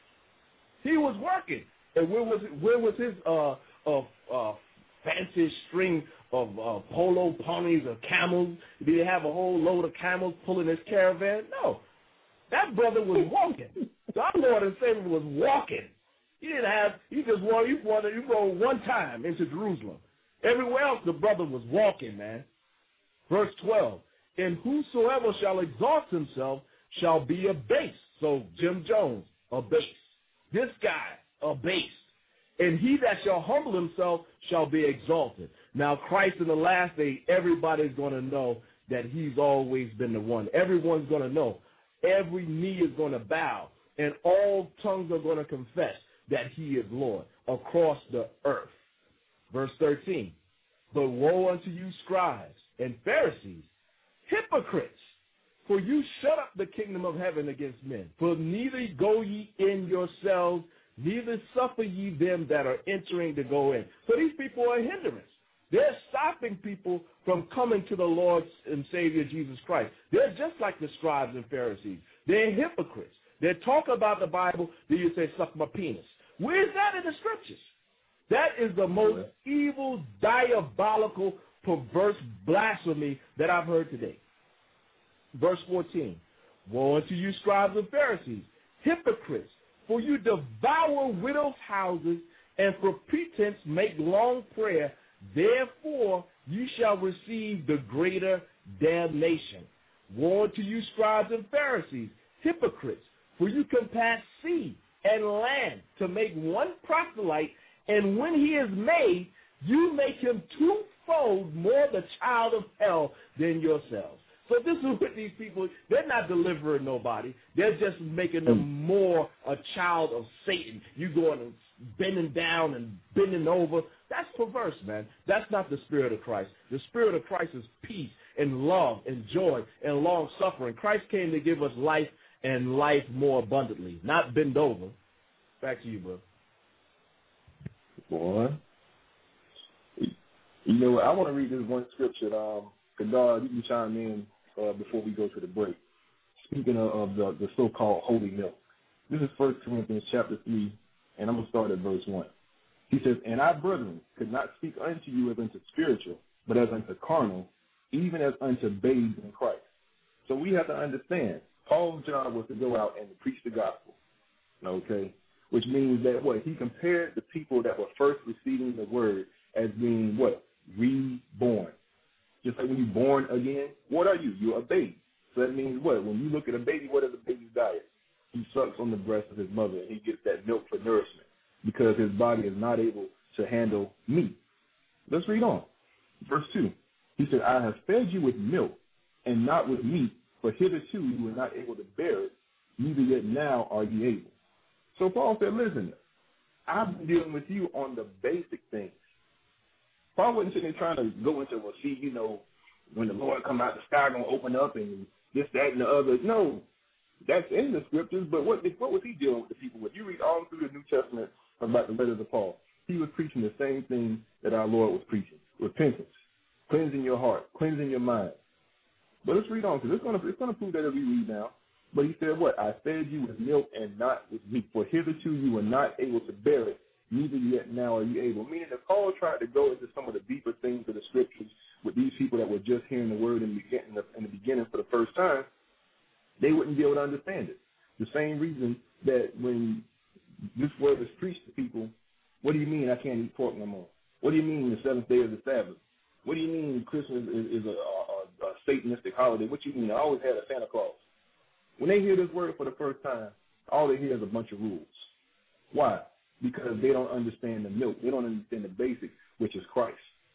He was working. And where was it, where was his uh, uh, uh, fancy string of uh, polo ponies or camels? Did he have a whole load of camels pulling his caravan? No. That brother was walking. Our Lord and Savior was walking. He didn't have, he just wanted, he wanted, he rode one time into Jerusalem. Everywhere else, the brother was walking, man. Verse twelve, and whosoever shall exalt himself shall be abased. So Jim Jones, abased. This guy, abased. And he that shall humble himself shall be exalted. Now, Christ in the last day, everybody's going to know that he's always been the one. Everyone's going to know. Every knee is going to bow, and all tongues are going to confess that he is Lord across the earth. Verse thirteen, but woe unto you, scribes and Pharisees, hypocrites, for you shut up the kingdom of heaven against men. For neither go ye in yourselves, neither suffer ye them that are entering to go in. So these people are a hindrance. They're stopping people from coming to the Lord and Savior Jesus Christ. They're just like the scribes and Pharisees. They're hypocrites. They talk about the Bible, then you say, suck my penis. Where's that in the scriptures? That is the most evil, diabolical, perverse blasphemy that I've heard today. verse fourteen. Woe unto you, scribes and Pharisees, hypocrites, for you devour widows' houses, and for pretense make long prayer. Therefore you shall receive the greater damnation. Woe unto you, scribes and Pharisees, hypocrites, for you compass sea and land to make one proselyte, and when he is made, you make him twofold more the child of hell than yourselves. So this is what these people, they're not delivering nobody. They're just making them more a child of Satan. You going and bending down and bending over. That's perverse, man. That's not the spirit of Christ. The spirit of Christ is peace and love and joy and long suffering. Christ came to give us life and life more abundantly, not bend over. Back to you, bro. Boy. You know what? I want to read this one scripture. Um, Kadar, you can chime in uh, before we go to the break. Speaking of, of the, the so-called holy milk. This is First Corinthians chapter three, and I'm going to start at verse one. He says, and I, brethren, could not speak unto you as unto spiritual, but as unto carnal, even as unto babes in Christ. So we have to understand, Paul's job was to go out and to preach the gospel, okay? Which means that what? He compared the people that were first receiving the word as being what? Reborn. Just like when you're born again, what are you? You're a baby. So that means what? When you look at a baby, what is a baby's diet? He sucks on the breast of his mother, and he gets that milk for nourishment because his body is not able to handle meat. Let's read on. Verse two. He said, I have fed you with milk and not with meat, for hitherto you were not able to bear it, neither yet now are you able. So Paul said, listen, I've been dealing with you on the basic things. Paul wasn't sitting there trying to go into, well, see, you know, when the Lord come out, the sky going to open up and this, that, and the other. No, that's in the scriptures, but what, what was he dealing with the people with? You read all through the New Testament about the letters of Paul. He was preaching the same thing that our Lord was preaching, repentance, cleansing your heart, cleansing your mind. But let's read on, because it's going to it's going to prove that as we read now. But he said what? I fed you with milk and not with meat, for hitherto you were not able to bear it, neither yet now are you able. Meaning that Paul tried to go into some of the deeper things of the scriptures with these people that were just hearing the word in the beginning, in the beginning for the first time, they wouldn't be able to understand it. The same reason that when this word is preached to people, what do you mean I can't eat pork no more? What do you mean the seventh day is the Sabbath? What do you mean Christmas is, is a, a, a Satanistic holiday? What do you mean I always had a Santa Claus? When they hear this word for the first time, all they hear is a bunch of rules. Why? Because they don't understand the milk. They don't understand the basics, which is Christ.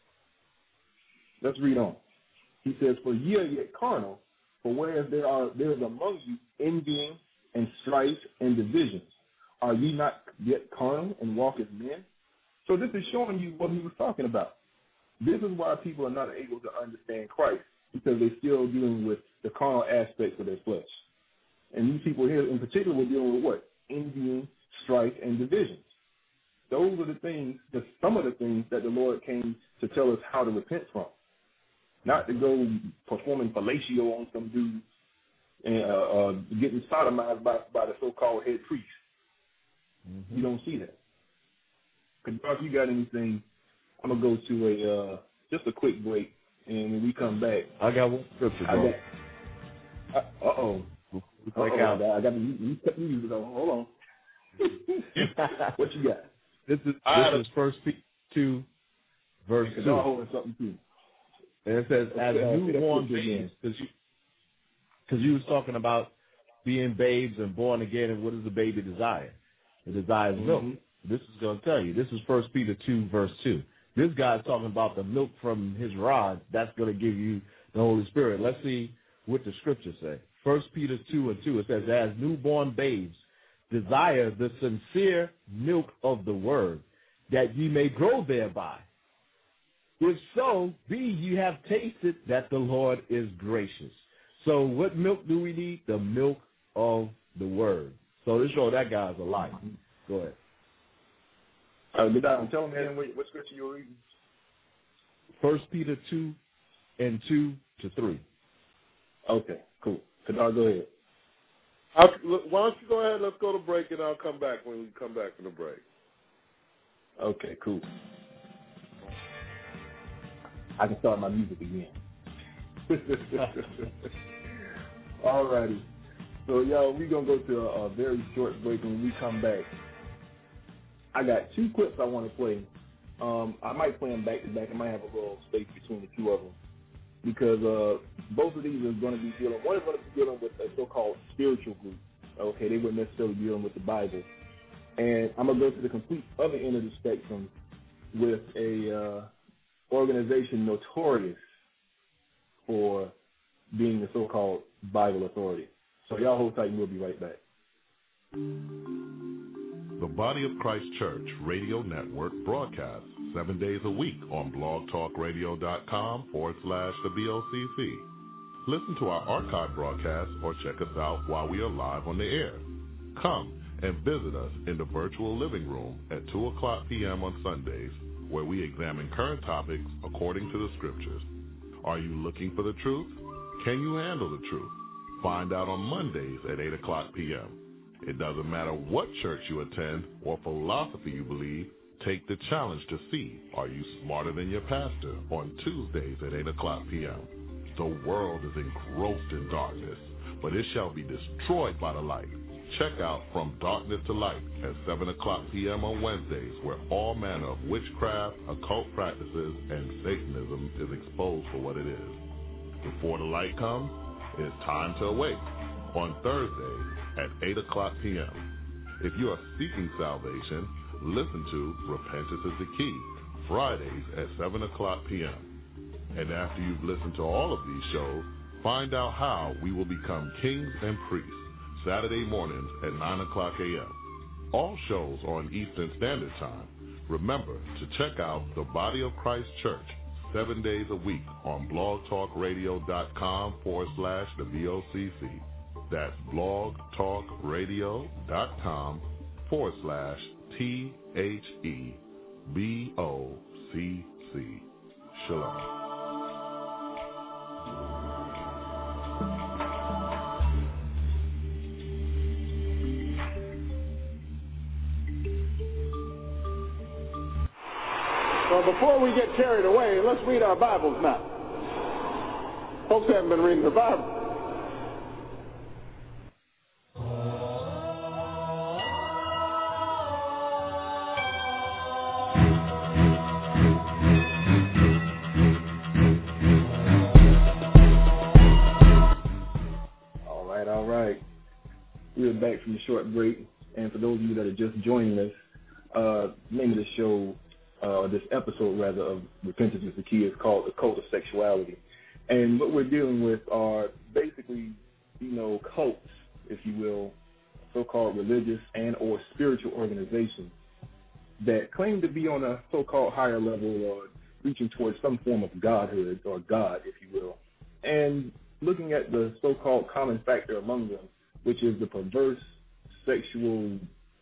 Let's read on. He says, for ye are yet carnal, for whereas there are there is among you envying and strife and divisions, are ye not yet carnal and walk as men? So this is showing you what he was talking about. This is why people are not able to understand Christ, because they're still dealing with the carnal aspects of their flesh. And these people here in particular were dealing with what? Envying, strife, and divisions. Those are the things, the, some of the things that the Lord came to tell us how to repent from. Not to go performing fellatio on some dude and uh, uh, getting sodomized by, by the so-called head priest. Mm-hmm. You don't see that. If you got anything, I'm going to go to a uh, just a quick break, and when we come back. I got one scripture, bro. Uh, uh-oh. Like out. I got you, you cut the music on. Hold on. What you got? This is this is First Peter two, verse two. I'm holding something too. And it says, as uh, newborn babes, because you, cause you was talking about being babes and born again, and what does the baby desire? It desires mm-hmm. milk. This is going to tell you. This is First Peter two, verse two. This guy's talking about the milk from his rod. That's going to give you the Holy Spirit. Let's see what the scriptures say. First Peter two and two, it says, as newborn babes, desire the sincere milk of the word, that ye may grow thereby. If so, be ye have tasted that the Lord is gracious. So what milk do we need? The milk of the word. So this show that guy's a liar. Go ahead. Uh, did I tell him again what, what scripture you were reading? First Peter two and two to three. Okay, cool. Kadar, go ahead. I'll, why don't you go ahead? Let's go to break, and I'll come back when we come back from the break. Okay, cool. I can start my music again. All righty. So, y'all, we're going to go to a, a very short break. When we come back, I got two clips I want to play. Um, I might play them back to back. I might have a little space between the two of them because uh, both of these are going to be dealing, one is going to be dealing with a so-called spiritual group. Okay, they wouldn't necessarily be dealing with the Bible. And I'm going to go to the complete other end of the spectrum with a uh, organization notorious for being the so-called Bible authority. So y'all hold tight and we'll be right back. The Body of Christ Church Radio Network broadcasts seven days a week on blogtalkradio.com forward slash the B O C C. Listen to our archive broadcasts or check us out while we are live on the air. Come and visit us in the virtual living room at two o'clock p.m. on Sundays, where we examine current topics according to the scriptures. Are you looking for the truth? Can you handle the truth? Find out on Mondays at eight o'clock p.m. It doesn't matter what church you attend or philosophy you believe, take the challenge to see, are you smarter than your pastor, on Tuesdays at eight o'clock p.m. The world is engrossed in darkness, but it shall be destroyed by the light. Check out From Darkness to Light at seven o'clock p.m. on Wednesdays, where all manner of witchcraft, occult practices, and Satanism is exposed for what it is. Before the light comes, it's time to awake on Thursdays at eight o'clock p.m. If you are seeking salvation, listen to Repentance is the Key, Fridays at seven o'clock p.m. And after you've listened to all of these shows, find out how we will become kings and priests, Saturday mornings at nine o'clock a.m. All shows are on Eastern Standard Time. Remember to check out the Body of Christ Church seven days a week on blogtalkradio.com forward slash the B O C C. That's blogtalkradio.com forward slash T H E B O C C. Shalom. So before we get carried away, let's read our Bibles now. Folks haven't been reading the Bible. All right, all right. We're back from the short break. And for those of you that are just joining us, uh, the name of the show, Uh, this episode, rather, of Repentance is the Key is called The Cult of Sexuality. And what we're dealing with are basically, you know, cults, if you will, so-called religious and or spiritual organizations that claim to be on a so-called higher level or reaching towards some form of godhood or God, if you will. And looking at the so-called common factor among them, which is the perverse sexual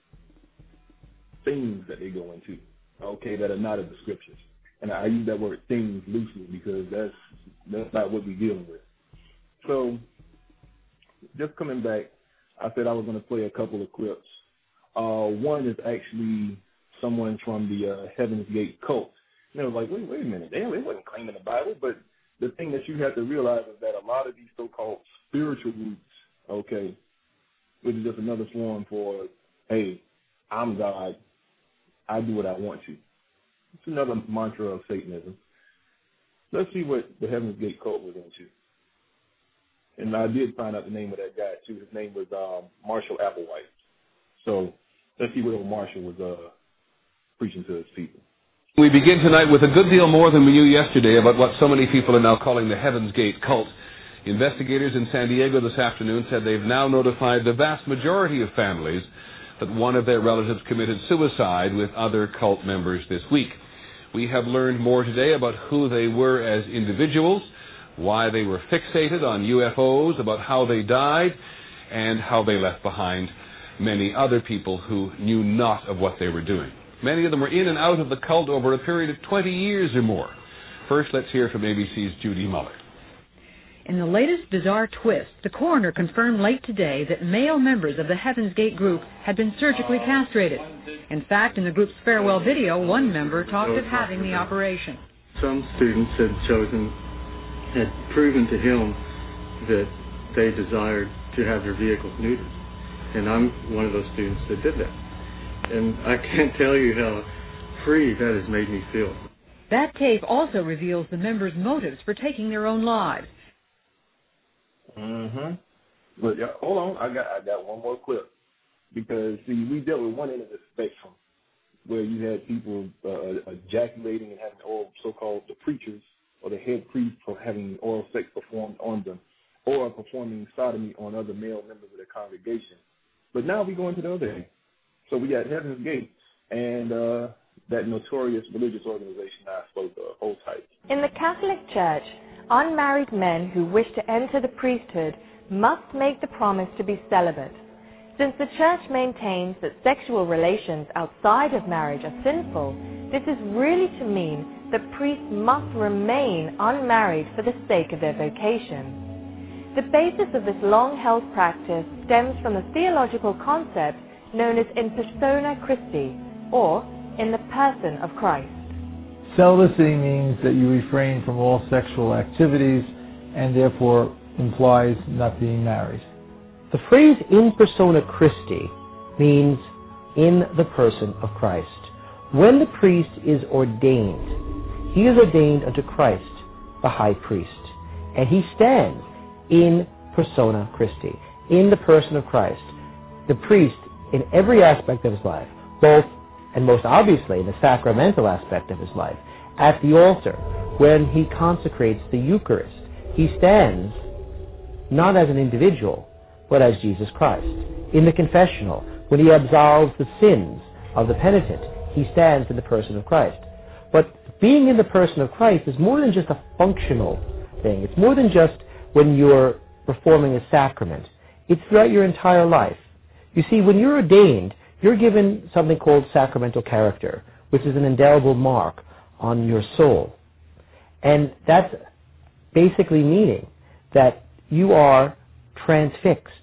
things that they go into. Okay, that are not in the scriptures. And I use that word things loosely because that's that's not what we're dealing with. So, just coming back, I said I was going to play a couple of clips. Uh, one is actually someone from the uh, Heaven's Gate cult. And they were like, wait, wait a minute, they, they wasn't claiming the Bible, but the thing that you have to realize is that a lot of these so-called spiritual groups, okay, which is just another form for, hey, I'm God, I do what I want to. It's another mantra of Satanism. Let's see what the Heaven's Gate cult was into. And I did find out the name of that guy, too. His name was um, Marshall Applewhite. So let's see what old Marshall was uh, preaching to his people. We begin tonight with a good deal more than we knew yesterday about what so many people are now calling the Heaven's Gate cult. Investigators in San Diego this afternoon said they've now notified the vast majority of families that one of their relatives committed suicide with other cult members this week. We have learned more today about who they were as individuals, why they were fixated on U F Os, about how they died, and how they left behind many other people who knew not of what they were doing. Many of them were in and out of the cult over a period of twenty years or more. First, let's hear from A B C's Judy Muller. In the latest bizarre twist, the coroner confirmed late today that male members of the Heaven's Gate group had been surgically castrated. In fact, in the group's farewell video, one member talked of having the operation. Some students had chosen, had proven to him that they desired to have their vehicles neutered. And I'm one of those students that did that. And I can't tell you how free that has made me feel. That tape also reveals the members' motives for taking their own lives. Mm-hmm. But yeah, hold on, I got I got one more clip. Because, see, we dealt with one end of the spectrum where you had people uh, ejaculating and having oral, so-called the preachers or the head priest for having oral sex performed on them or performing sodomy on other male members of the congregation. But now we go into the other end. So we got Heaven's Gate and uh, that notorious religious organization I spoke of, Hold Tight. In the Catholic Church, unmarried men who wish to enter the priesthood must make the promise to be celibate. Since the Church maintains that sexual relations outside of marriage are sinful, this is really to mean that priests must remain unmarried for the sake of their vocation. The basis of this long-held practice stems from the theological concept known as in persona Christi, or in the person of Christ. Celibacy means that you refrain from all sexual activities and therefore implies not being married. The phrase in persona Christi means in the person of Christ. When the priest is ordained, he is ordained unto Christ, the high priest, and he stands in persona Christi, in the person of Christ. The priest, in every aspect of his life, both and most obviously in the sacramental aspect of his life, at the altar, when he consecrates the Eucharist, he stands not as an individual, but as Jesus Christ. In the confessional, when he absolves the sins of the penitent, he stands in the person of Christ. But being in the person of Christ is more than just a functional thing. It's more than just when you're performing a sacrament. It's throughout your entire life. You see, when you're ordained, you're given something called sacramental character, which is an indelible mark on your soul. And that's basically meaning that you are transfixed,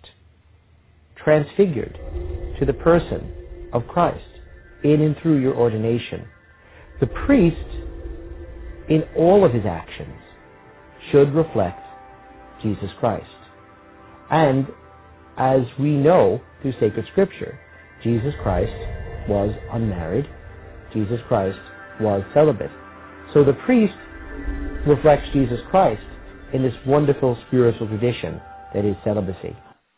transfigured to the person of Christ in and through your ordination. The priest, in all of his actions, should reflect Jesus Christ. And as we know through sacred scripture, Jesus Christ was unmarried. Jesus Christ was celibate. So the priest reflects Jesus Christ in this wonderful spiritual tradition that is celibacy.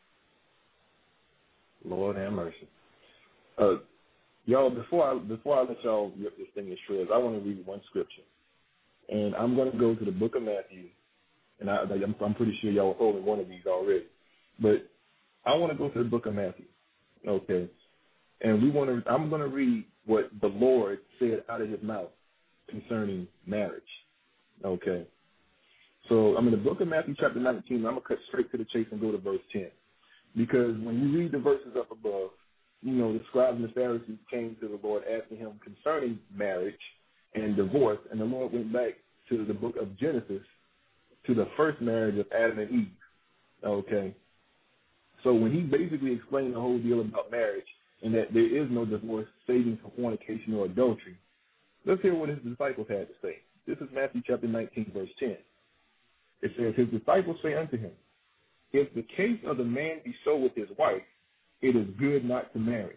Lord have mercy. Uh, y'all, before I before I let y'all rip this thing in shreds, I want to read one scripture, and I'm going to go to the Book of Matthew, and I, I'm, I'm pretty sure y'all are holding one of these already, but I want to go to the Book of Matthew, okay? And we want to. I'm going to read what the Lord said out of His mouth concerning marriage, okay? So I'm in the Book of Matthew, chapter nineteen. I'm gonna cut straight to the chase and go to verse ten, because when you read the verses up above, you know the scribes and the Pharisees came to the Lord asking Him concerning marriage and divorce, and the Lord went back to the book of Genesis, to the first marriage of Adam and Eve. Okay. So when He basically explained the whole deal about marriage and that there is no divorce saving for fornication or adultery, let's hear what His disciples had to say. This is Matthew chapter nineteen, verse ten. It says, His disciples say unto Him, if the case of the man be so with his wife, it is good not to marry.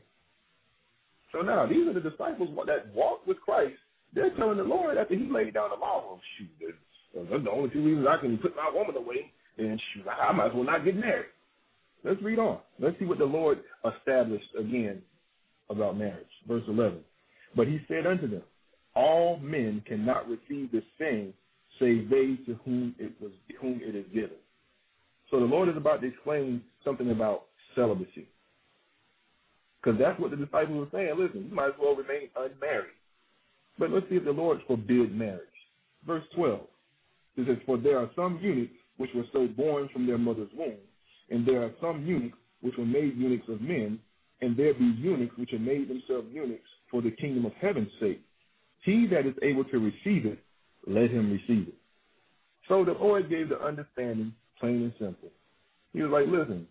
So now, these are the disciples that walked with Christ. They're telling the Lord after He laid down the law, well, shoot, that's the only two reasons I can put my woman away, and shoot, I might as well not get married. Let's read on. Let's see what the Lord established again about marriage. Verse eleven. But He said unto them, all men cannot receive this thing save they to whom it was whom it is given. So the Lord is about to explain something about celibacy. Because that's what the disciples were saying. Listen, you might as well remain unmarried. But let's see if the Lord forbids marriage. Verse twelve. It says, for there are some eunuchs which were so born from their mother's womb, and there are some eunuchs which were made eunuchs of men, and there be eunuchs which have made themselves eunuchs for the kingdom of heaven's sake. He that is able to receive it, let him receive it. So the Lord gave the understanding, plain and simple. He was like, listen,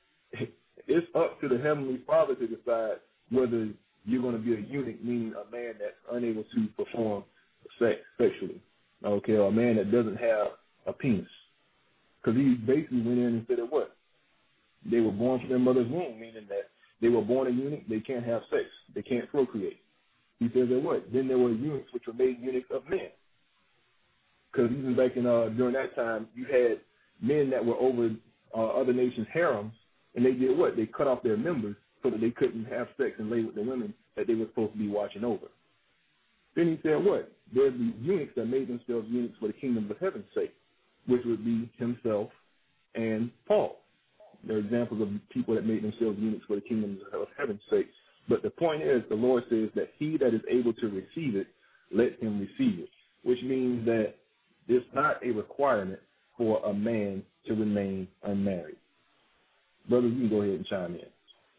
it's up to the Heavenly Father to decide whether you're going to be a eunuch, meaning a man that's unable to perform sex sexually, okay, or a man that doesn't have a penis. Because he basically went in and said that what? They were born from their mother's womb, meaning that they were born a eunuch, they can't have sex, they can't procreate. He says that what? Then there were eunuchs which were made eunuchs of men. Because even back in uh, during that time, you had men that were over uh, other nations' harems, and they did what? They cut off their members so that they couldn't have sex and lay with the women that they were supposed to be watching over. Then he said what? There's these eunuchs that made themselves eunuchs for the kingdom of heaven's sake, which would be himself and Paul. They're examples of people that made themselves eunuchs for the kingdom of heaven's sake. But the point is, the Lord says that he that is able to receive it, let him receive it, which means that it's not a requirement for a man to remain unmarried. Brothers, you can go ahead and chime in.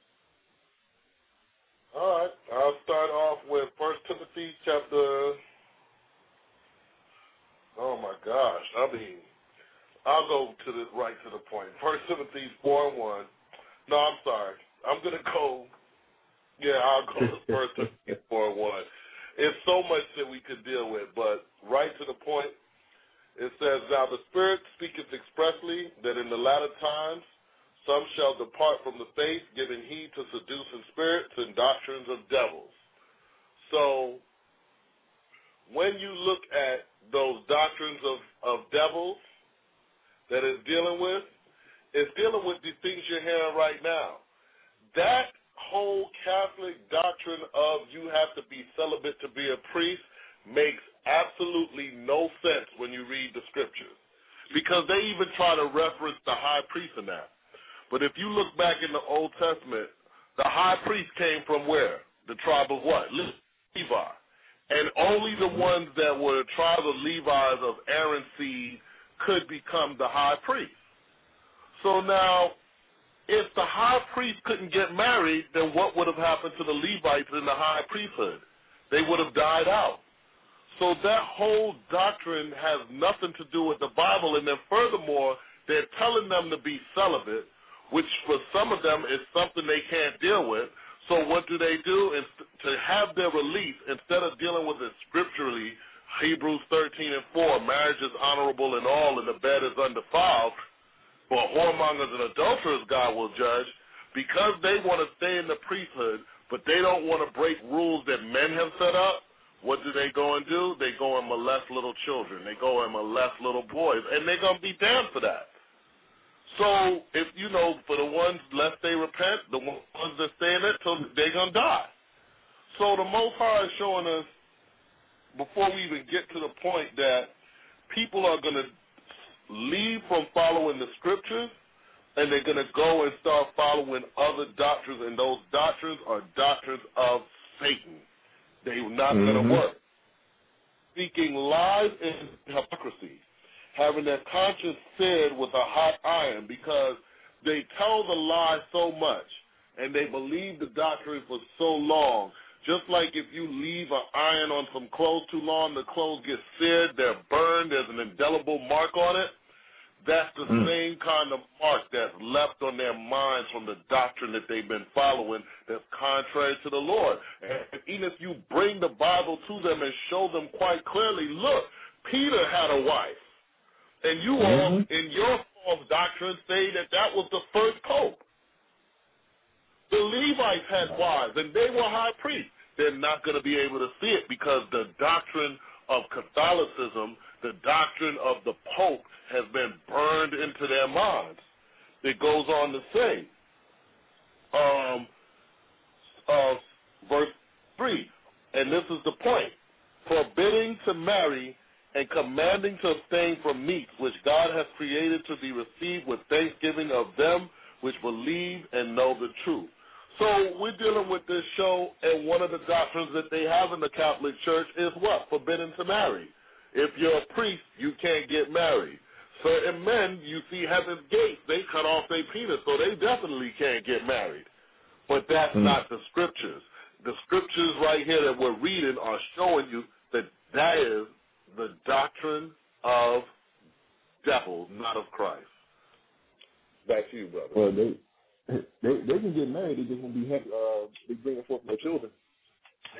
All right, I'll start off with First Timothy chapter. Oh my gosh, I mean, I'll go to the right to the point. First Timothy four and one. No, I'm sorry. I'm gonna go. Yeah, I'll go to First Timothy four and one. It's so much that we could deal with, but right to the point. It says, "Now the Spirit speaketh expressly that in the latter times some shall depart from the faith, giving heed to seducing spirits and doctrines of devils." So when you look at those doctrines of, of devils that it's dealing with, it's dealing with the things you're hearing right now. That whole Catholic doctrine of you have to be celibate to be a priest makes absolutely no sense when you read the scriptures, because they even try to reference the high priest in that. But if you look back in the Old Testament, the high priest came from where? The tribe of what? Levi. And only the ones that were the tribe of Levi's of Aaron's seed could become the high priest. So now, if the high priest couldn't get married, then what would have happened to the Levites in the high priesthood? They would have died out. So that whole doctrine has nothing to do with the Bible. And then furthermore, they're telling them to be celibate, which for some of them is something they can't deal with. So what do they do? Is to have their release, instead of dealing with it scripturally, Hebrews thirteen and four, marriage is honorable in all and the bed is undefiled, for whoremongers and adulterers God will judge, because they want to stay in the priesthood, but they don't want to break rules that men have set up. What do they go and do? They go and molest little children. They go and molest little boys, and they're going to be damned for that. So, if you know, for the ones, lest they repent, the ones that stay in it, so they're going to die. So the Most High is showing us, before we even get to the point that people are going to leave from following the scriptures, and they're going to go and start following other doctrines, and those doctrines are doctrines of Satan. They're not mm-hmm. going to work. Speaking lies and hypocrisy, having their conscience seared with a hot iron, because they tell the lie so much and they believe the doctrine for so long. Just like if you leave an iron on some clothes too long, the clothes get seared, they're burned, there's an indelible mark on it. That's the mm. same kind of mark that's left on their minds from the doctrine that they've been following that's contrary to the Lord. And even if you bring the Bible to them and show them quite clearly, look, Peter had a wife. And you mm-hmm. all, in your false doctrine, say that that was the first pope. The Levites had wives, and they were high priests. They're not going to be able to see it because the doctrine of Catholicism, the doctrine of the Pope, has been burned into their minds. It goes on to say, um, uh, verse three, and this is the point, forbidding to marry and commanding to abstain from meats which God has created to be received with thanksgiving of them which believe and know the truth. So we're dealing with this show, and one of the doctrines that they have in the Catholic Church is what? Forbidden to marry. If you're a priest, you can't get married. Certain men, you see Heaven's Gate, they cut off their penis, so they definitely can't get married. But that's mm. not the scriptures. The scriptures right here that we're reading are showing you that that is the doctrine of devils, not of Christ. Back to you, brother. Well, they they, they can get married. They just won't be happy. Uh, they bring forth their children.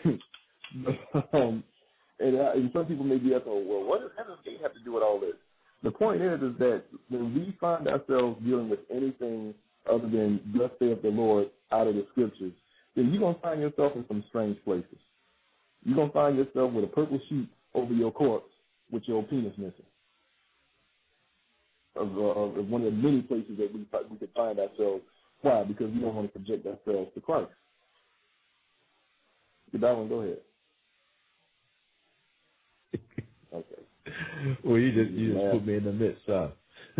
um, and, uh, and some people may be asking, well, what does Heaven's Gate have to do with all this? The point is, is that when we find ourselves dealing with anything other than thus saith the Lord out of the scriptures, then you're going to find yourself in some strange places. You're going to find yourself with a purple sheet over your corpse with your penis missing. Of, uh, of one of the many places that we, we could find ourselves. Why? Because we don't want to project ourselves to Christ. Get that one, go ahead. Okay. Well, you just you just yeah. put me in the midst, huh?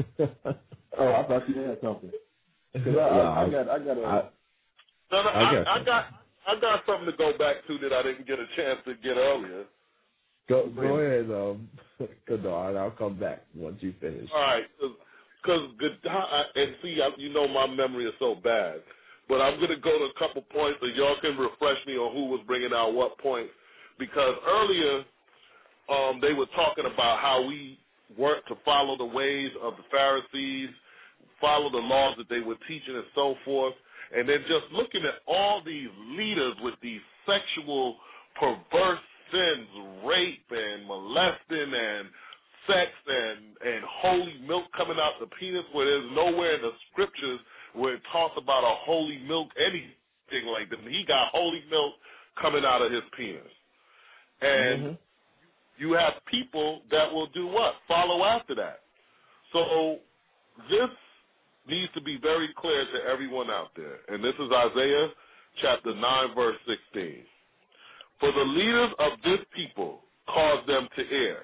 Oh, I thought you had something. Cause I, I, I got, I got, a, I, no, no, I, I, got I got, I got something to go back to that I didn't get a chance to get earlier. Go, go ahead, um, Kadar, and I'll come back once you finish. All right, because and see, you know, my memory is so bad, but I'm going to go to a couple points so y'all can refresh me on who was bringing out what points. Because earlier, um, they were talking about how we weren't to follow the ways of the Pharisees, follow the laws that they were teaching and so forth. And then just looking at all these leaders with these sexual perverse sins, rape and molesting and sex and, and holy milk coming out the penis, where there's nowhere in the scriptures where it talks about a holy milk, anything like that. He got holy milk coming out of his penis. And mm-hmm. you have people that will do what? Follow after that. So this needs to be very clear to everyone out there. And this is Isaiah chapter nine, verse sixteen. For the leaders of this people cause them to err,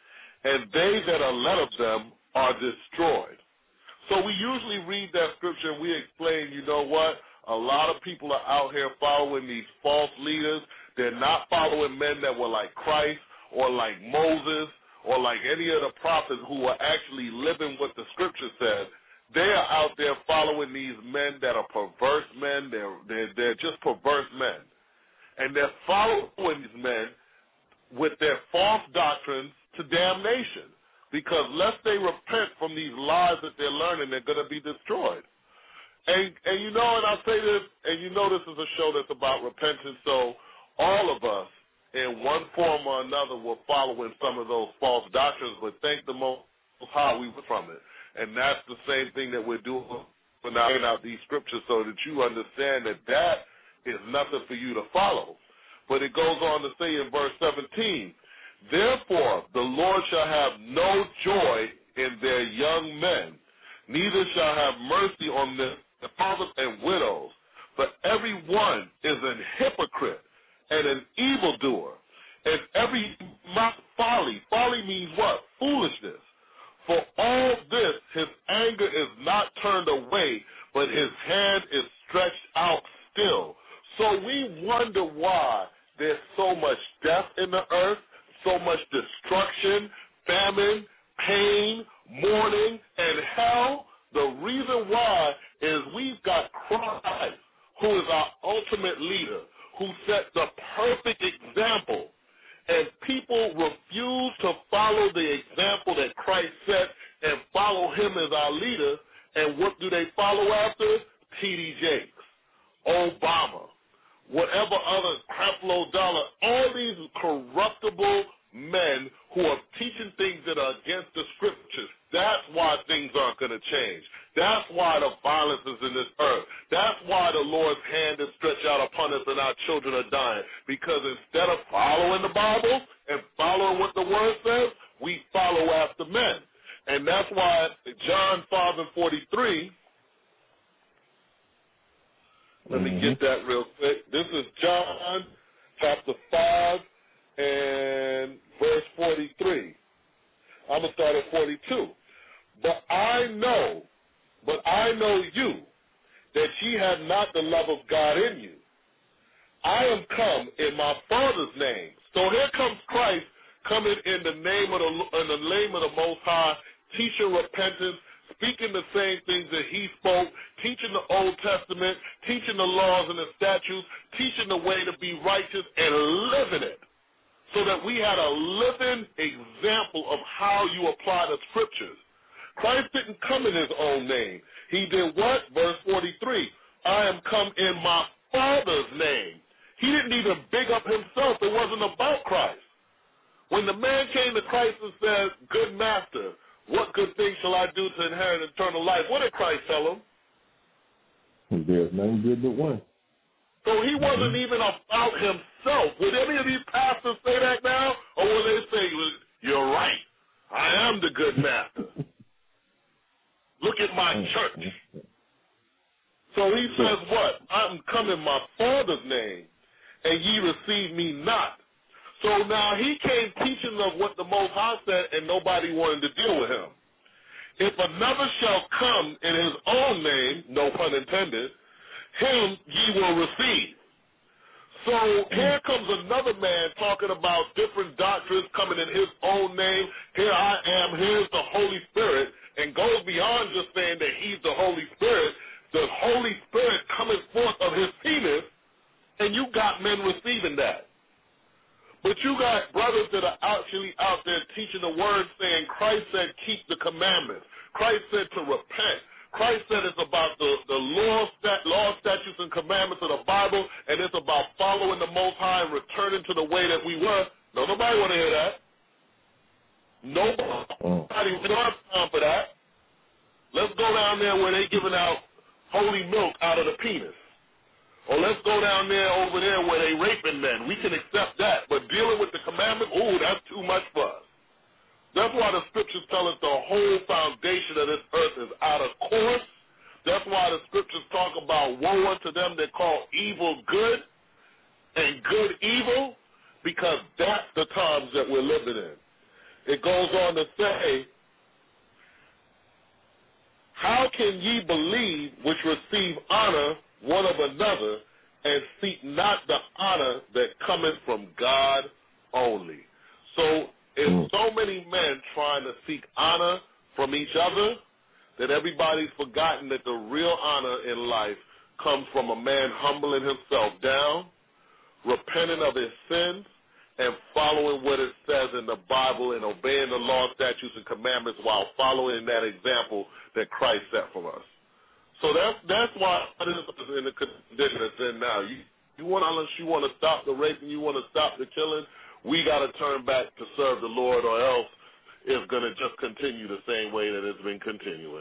and they that are led of them are destroyed. So we usually read that scripture and we explain, you know what, a lot of people are out here following these false leaders. They're not following men that were like Christ or like Moses or like any of the prophets who are actually living what the scripture says. They are out there following these men that are perverse men. They're, they're, they're just perverse men. And they're following these men with their false doctrines to damnation. Because lest they repent from these lies that they're learning, they're going to be destroyed. And, and you know, and I say this, and you know this is a show that's about repentance, so all of us, in one form or another, were following some of those false doctrines, but thank the Most High we were from it. And that's the same thing that we're doing when I bring out these scriptures so that you understand that that is nothing for you to follow. But it goes on to say in verse seventeen, therefore the Lord shall have no joy in their young men, neither shall have mercy on the fathers and widows, but every one is an hypocrite and an evildoer, and every mock folly. Folly means what? Foolishness. For all this, his anger is not turned away, but his hand is stretched out still. So we wonder why there's so much death in the earth, so much destruction, famine, pain, mourning, and hell. The reason why is we've got Christ, who is our ultimate leader, who set the perfect example. And people refuse to follow the example that Christ set and follow him as our leader. And what do they follow after? T D Jakes, Obama, whatever other crapload dollar, all these corruptible men who are teaching things that are against the scriptures. That's why things aren't going to change. That's why the violence is in this earth. That's why the Lord's hand is stretched out upon us and our children are dying. Because instead of following the Bible and following what the Word says, we follow after men. And that's why John five and forty-three, let me get that real quick. This is John chapter five and verse forty-three. I'm going to start at forty-two. But I know, but I know you, that ye have not the love of God in you. I am come in my Father's name. So here comes Christ coming in the name of the, in the name of the Most High, teaching repentance, speaking the same things that he spoke, teaching the Old Testament, teaching the laws and the statutes, teaching the way to be righteous and living it. So that we had a living example of how you apply the scriptures. Christ didn't come in his own name. He did what? Verse forty-three, I am come in my Father's name. He didn't even big up himself. It wasn't about Christ. When the man came to Christ and said, good master, what good thing shall I do to inherit eternal life? What did Christ tell him? There's none good but one. So he wasn't even about himself. Would any of these pastors say that now? Or will they say, you're right, I am the good master. Look at my church. So he says what? I'm come in my Father's name, and ye receive me not. So now he came teaching of what the Most High said, and nobody wanted to deal with him. If another shall come in his own name, no pun intended, him ye will receive. So here comes another man talking about different doctrines coming in his own name. Here I am, here's the Holy Spirit, and goes beyond just saying that he's the Holy Spirit. The Holy Spirit coming forth of his penis, and you got men receiving that. But you got brothers that are actually out there teaching the word, saying Christ said keep the commandments. Christ said to repent. Christ said it's about the, the law, stat, law, statutes, and commandments of the Bible, and it's about following the Most High and returning to the way that we were. No, nobody want to hear that. Nobody. We don't have time for that. Let's go down there where they're giving out holy milk out of the penis. Or let's go down there over there where they raping men. We can accept that. But dealing with the commandment, ooh, that's too much for us. That's why the scriptures tell us the whole foundation of this earth is out of course. That's why the scriptures talk about woe unto them that call evil good and good evil, because that's the times that we're living in. It goes on to say, how can ye believe which receive honor one of another, and seek not the honor that cometh from God only? So if so many men trying to seek honor from each other, that everybody's forgotten that the real honor in life comes from a man humbling himself down, repenting of his sins, and following what it says in the Bible and obeying the law, statutes, and commandments while following that example that Christ set for us. So that's that's why it is in the condition it's in now. You you want unless you want to stop the raping, you want to stop the killing, we got to turn back to serve the Lord, or else it's going to just continue the same way that it's been continuing.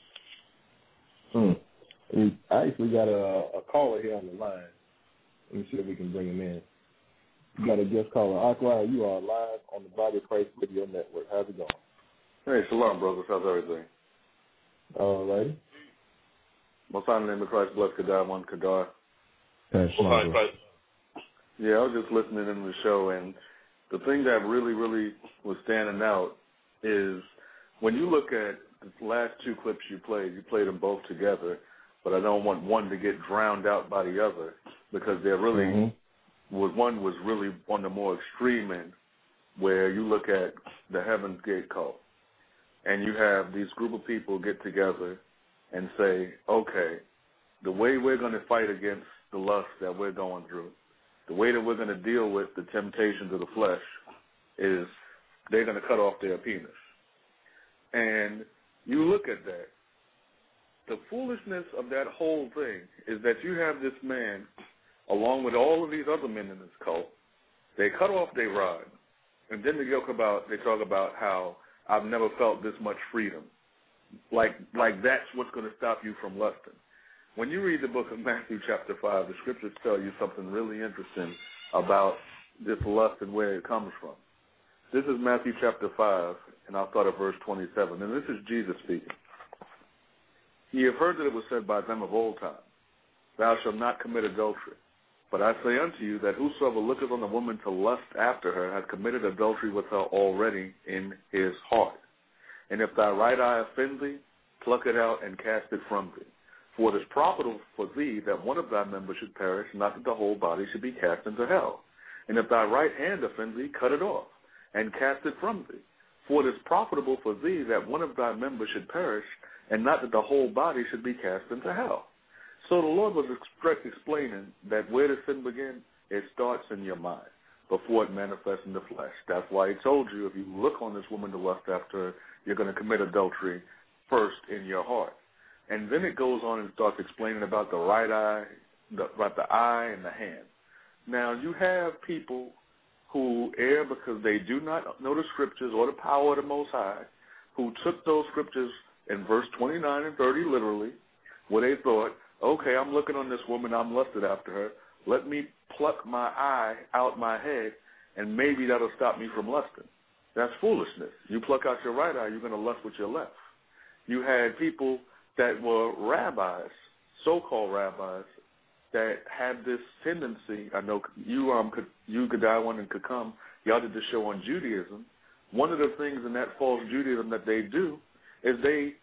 Hmm. I actually got a, a caller here on the line. Let me see if we can bring him in. You got a guest caller. Aqua, you are live on the Body of Christ Radio Network. How's it going? Hey, shalom, brothers. How's everything? All righty. Most high in the name of Christ, bless Kadar, one Kadar. Yes, yeah, I was just listening in the show, and the thing that really, really was standing out is when you look at the last two clips you played, you played them both together, but I don't want one to get drowned out by the other, because they're really, mm-hmm. was one was really on the more extreme end, where you look at the Heaven's Gate cult, and you have these group of people get together and say, okay, the way we're going to fight against the lust that we're going through, the way that we're going to deal with the temptations of the flesh is they're going to cut off their penis. And you look at that. The foolishness of that whole thing is that you have this man, along with all of these other men in this cult, they cut off their rod, and then they talk about, they talk about how I've never felt this much freedom. Like, like that's what's going to stop you from lusting. When you read the book of Matthew chapter five, the scriptures tell you something really interesting about this lust and where it comes from. This is Matthew chapter five, and I'll start at verse twenty-seven, and this is Jesus speaking. Ye have heard that it was said by them of old time, thou shalt not commit adultery. But I say unto you that whosoever looketh on a woman to lust after her hath committed adultery with her already in his heart. And if thy right eye offend thee, pluck it out and cast it from thee. For it is profitable for thee that one of thy members should perish, not that the whole body should be cast into hell. And if thy right hand offend thee, cut it off, and cast it from thee. For it is profitable for thee that one of thy members should perish, and not that the whole body should be cast into hell. So the Lord was explaining that where the sin begins, it starts in your mind before it manifests in the flesh. That's why he told you if you look on this woman to lust after her, you're going to commit adultery first in your heart. And then it goes on and starts explaining about the right eye, the, about the eye and the hand. Now, you have people who err because they do not know the scriptures or the power of the Most High, who took those scriptures in verse twenty-nine and thirty literally, where they thought, okay, I'm looking on this woman, I'm lusted after her. Let me pluck my eye out my head, and maybe that'll stop me from lusting. That's foolishness. You pluck out your right eye, you're going to lust with your left. You had people that were rabbis, so-called rabbis, that had this tendency. I know you, um, could, you, Godwin, and could come. Y'all did the show on Judaism. One of the things in that false Judaism that they do is they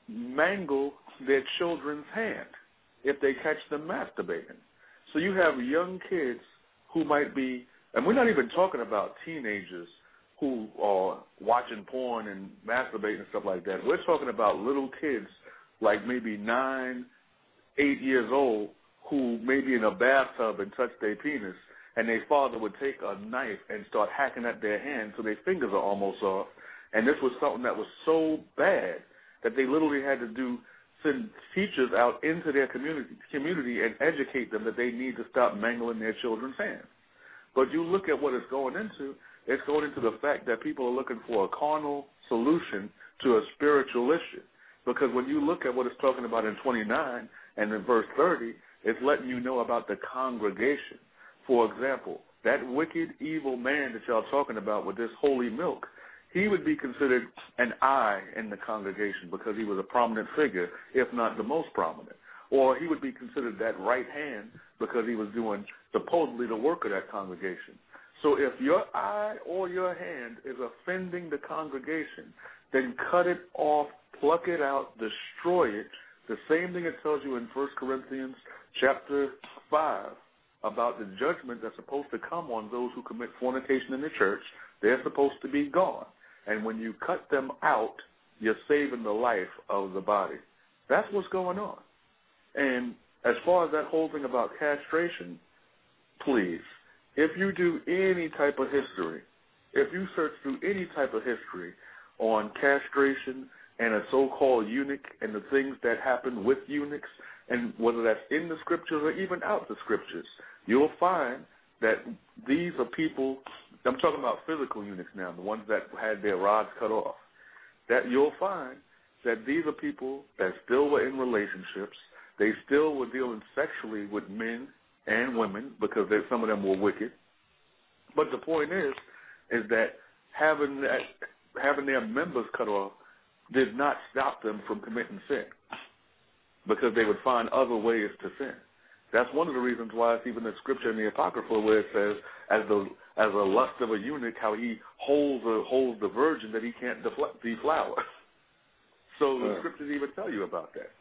mangle their children's hand if they catch them masturbating. So you have young kids who might be, and we're not even talking about teenagers who are watching porn and masturbating and stuff like that. We're talking about little kids like maybe nine, eight years old who may be in a bathtub and touch their penis, and their father would take a knife and start hacking at their hand so their fingers are almost off. And this was something that was so bad that they literally had to do send teachers out into their community community and educate them that they need to stop mangling their children's hands. But you look at what it's going into, it's going into the fact that people are looking for a carnal solution to a spiritual issue. Because when you look at what it's talking about in twenty-nine and in verse thirty, it's letting you know about the congregation. For example, that wicked, evil man that y'all talking about with this holy milk, he would be considered an eye in the congregation because he was a prominent figure, if not the most prominent. Or he would be considered that right hand because he was doing supposedly the work of that congregation. So if your eye or your hand is offending the congregation, then cut it off, pluck it out, destroy it. The same thing it tells you in First Corinthians chapter five about the judgment that's supposed to come on those who commit fornication in the church. They're supposed to be gone. And when you cut them out, you're saving the life of the body. That's what's going on. And as far as that whole thing about castration, please, if you do any type of history, if you search through any type of history on castration and a so-called eunuch and the things that happen with eunuchs, and whether that's in the scriptures or even out the scriptures, you'll find that these are people, I'm talking about physical eunuchs now, the ones that had their rods cut off, that you'll find that these are people that still were in relationships. They still were dealing sexually with men and women because some of them were wicked. But the point is, is that having that, having their members cut off did not stop them from committing sin because they would find other ways to sin. That's one of the reasons why it's even the scripture in the Apocrypha where it says, as the as a lust of a eunuch, how he holds a, holds the virgin that he can't defl- deflower. So the scriptures even tell you about that.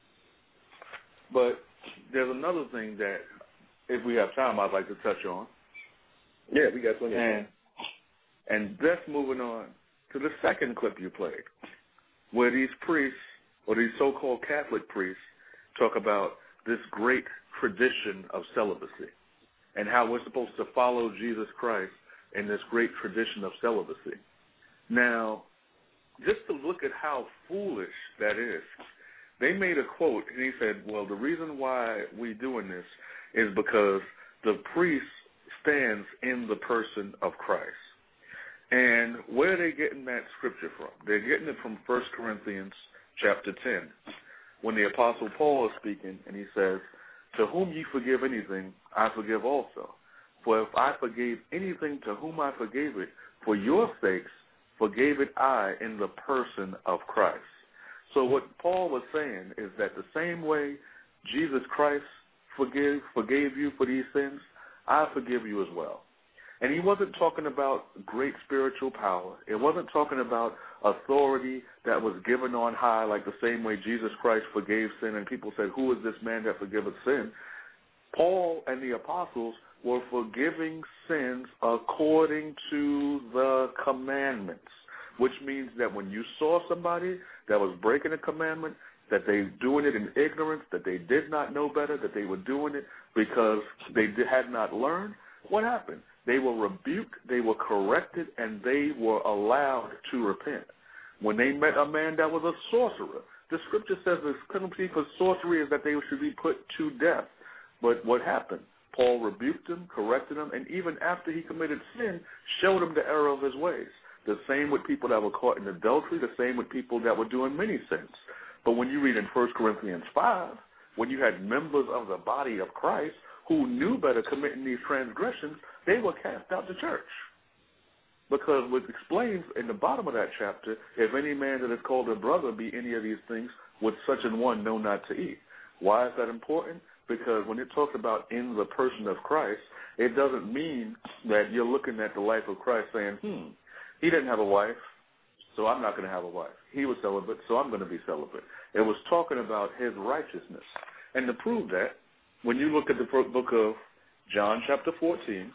But there's another thing that, if we have time, I'd like to touch on. Yeah, we got plenty of and, time. And that's moving on to the second clip you played, where these priests, or these so-called Catholic priests, talk about this great tradition of celibacy and how we're supposed to follow Jesus Christ in this great tradition of celibacy. Now, just to look at how foolish that is, they made a quote, and he said, well, the reason why we're doing this is because the priest stands in the person of Christ. And where are they getting that scripture from? They're getting it from First Corinthians chapter ten, when the Apostle Paul is speaking, and he says, to whom ye forgive anything, I forgive also. For if I forgave anything to whom I forgave it, for your sakes forgave it I in the person of Christ. So what Paul was saying is that the same way Jesus Christ forgive, forgave you for these sins, I forgive you as well. And he wasn't talking about great spiritual power. It wasn't talking about authority that was given on high, like the same way Jesus Christ forgave sin, and people said, who is this man that forgiveth sin? Paul and the apostles were forgiving sins according to the commandments, which means that when you saw somebody that was breaking a commandment, that they doing it in ignorance, that they did not know better, that they were doing it because they had not learned, what happened? They were rebuked, they were corrected, and they were allowed to repent. When they met a man that was a sorcerer, the scripture says the penalty for sorcery is that they should be put to death. But what happened? Paul rebuked him, corrected him, and even after he committed sin, showed him the error of his ways. The The same with people that were caught in adultery, the same with people that were doing many sins. But when you read in First Corinthians five, when you had members of the body of Christ who knew better committing these transgressions, they were cast out the church. Because what explains in the bottom of that chapter, if any man that is called a brother be any of these things, would such an one know not to eat. Why is that important? Because when it talks about in the person of Christ, it doesn't mean that you're looking at the life of Christ saying, hmm, he didn't have a wife, so I'm not going to have a wife. He was celibate, so I'm going to be celibate. It was talking about his righteousness. And to prove that, when you look at the book of John chapter fourteen,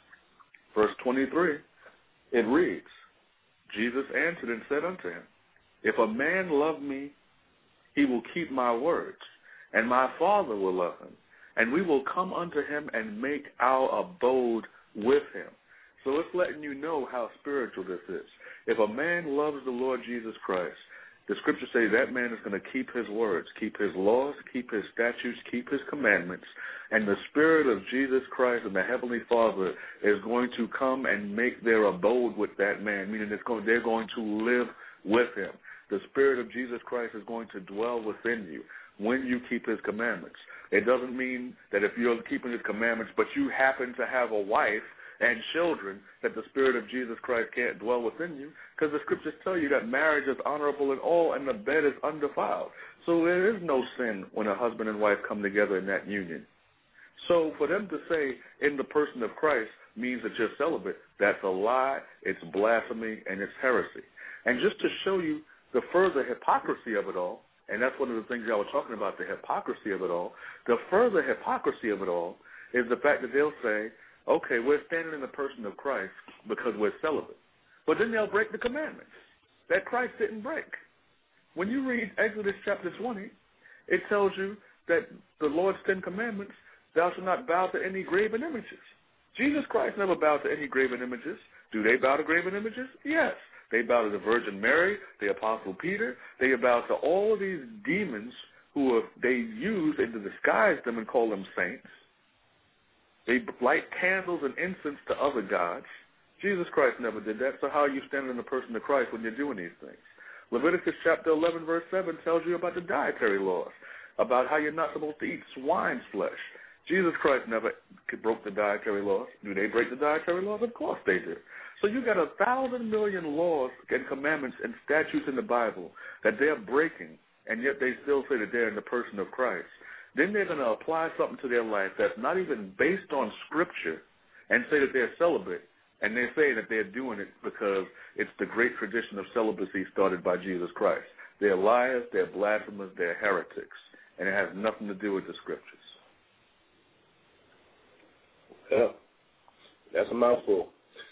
verse twenty-three, it reads, Jesus answered and said unto him, if a man love me, he will keep my words, and my Father will love him, and we will come unto him and make our abode with him. So it's letting you know how spiritual this is. If a man loves the Lord Jesus Christ, the scriptures say that man is going to keep his words, keep his laws, keep his statutes, keep his commandments, and the Spirit of Jesus Christ and the Heavenly Father is going to come and make their abode with that man, meaning it's going, they're going to live with him. The Spirit of Jesus Christ is going to dwell within you when you keep his commandments. It doesn't mean that if you're keeping his commandments, but you happen to have a wife and children, that the Spirit of Jesus Christ can't dwell within you, because the scriptures tell you that marriage is honorable in all and the bed is undefiled. So there is no sin when a husband and wife come together in that union. So for them to say in the person of Christ means that you're celibate, that's a lie, it's blasphemy, and it's heresy. And just to show you the further hypocrisy of it all, and that's one of the things I was talking about, the hypocrisy of it all, the further hypocrisy of it all is the fact that they'll say, okay, we're standing in the person of Christ because we're celibate. But then they'll break the commandments that Christ didn't break. When you read Exodus chapter twenty, it tells you that the Lord's Ten Commandments, thou shalt not bow to any graven images. Jesus Christ never bowed to any graven images. Do they bow to graven images? Yes. They bow to the Virgin Mary, the Apostle Peter. They bow to all of these demons who are, they use and to disguise them and call them saints. They light candles and incense to other gods. Jesus Christ never did that, so how are you standing in the person of Christ when you're doing these things? Leviticus chapter eleven, verse seven tells you about the dietary laws, about how you're not supposed to eat swine's flesh. Jesus Christ never broke the dietary laws. Do they break the dietary laws? Of course they do. So you got a thousand million laws and commandments and statutes in the Bible that they're breaking, and yet they still say that they're in the person of Christ. Then they're going to apply something to their life that's not even based on Scripture and say that they're celibate, and they're saying that they're doing it because it's the great tradition of celibacy started by Jesus Christ. They're liars, they're blasphemers, they're heretics, and it has nothing to do with the Scriptures. Yeah, that's a mouthful.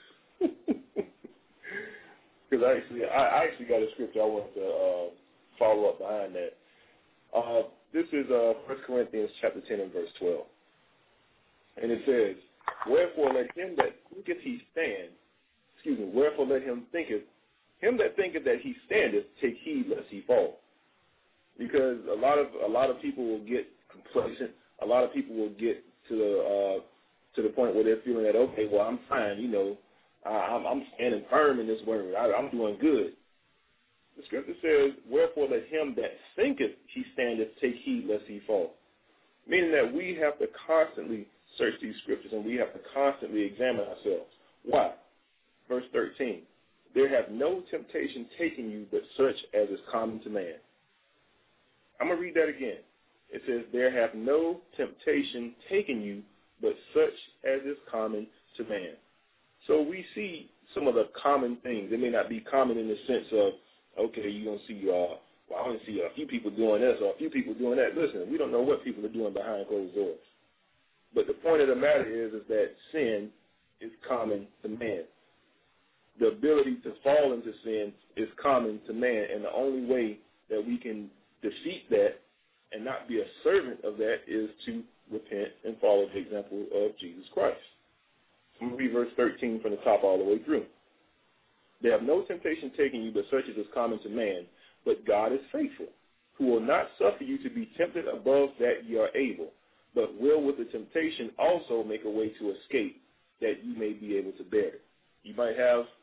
Because I actually, I, I actually got a scripture I want to uh, follow up behind that. Uh, this is uh, First Corinthians chapter ten and verse twelve. And it says, wherefore let him that thinketh he stand, excuse me, wherefore let him thinketh, him that thinketh that he standeth, take heed lest he fall. Because a lot of a lot of people will get complacent. A lot of people will get to the uh, to the point where they're feeling that, okay, well, I'm fine, you know, I, I'm, I'm standing firm in this word. I, I'm doing good. The scripture says, wherefore let him that thinketh he standeth take heed lest he fall. Meaning that we have to constantly search these scriptures and we have to constantly examine ourselves. Why? Verse thirteen, there hath no temptation taken you but such as is common to man. I'm going to read that again. It says, there hath no temptation taken you but such as is common to man. So we see some of the common things. They may not be common in the sense of, okay, you're going to see, uh, well, I want to see a few people doing this or a few people doing that. Listen, we don't know what people are doing behind closed doors. But the point of the matter is, is that sin is common to man. The ability to fall into sin is common to man, and the only way that we can defeat that and not be a servant of that is to repent and follow the example of Jesus Christ. I'm going to read verse thirteen from the top all the way through. There have no temptation taken you but such as is common to man, but God is faithful, who will not suffer you to be tempted above that ye are able, but will with the temptation also make a way to escape, that you may be able to bear it. You might have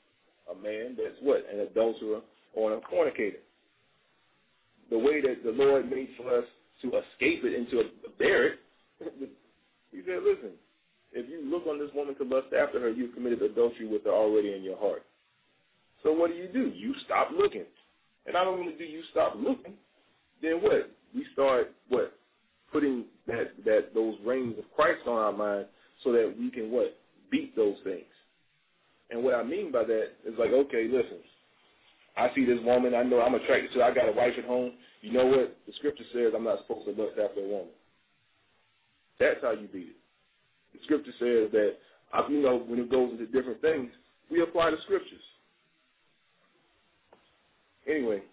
a man that's what? An adulterer or a fornicator. The way that the Lord made for us to escape it and to bear it, he said, listen, if you look on this woman to lust after her, you've committed adultery with her already in your heart. So what do you do? You stop looking. And not only do you stop looking, then what? We start, what? Putting that, that those reins of Christ on our mind so that we can, what? Beat those things. And what I mean by that is like, okay, listen, I see this woman, I know I'm attracted to her, I got a wife at home. You know what? The scripture says I'm not supposed to lust after a woman. That's how you beat it. The scripture says that, you know, when it goes into different things, we apply the scriptures. Anyway,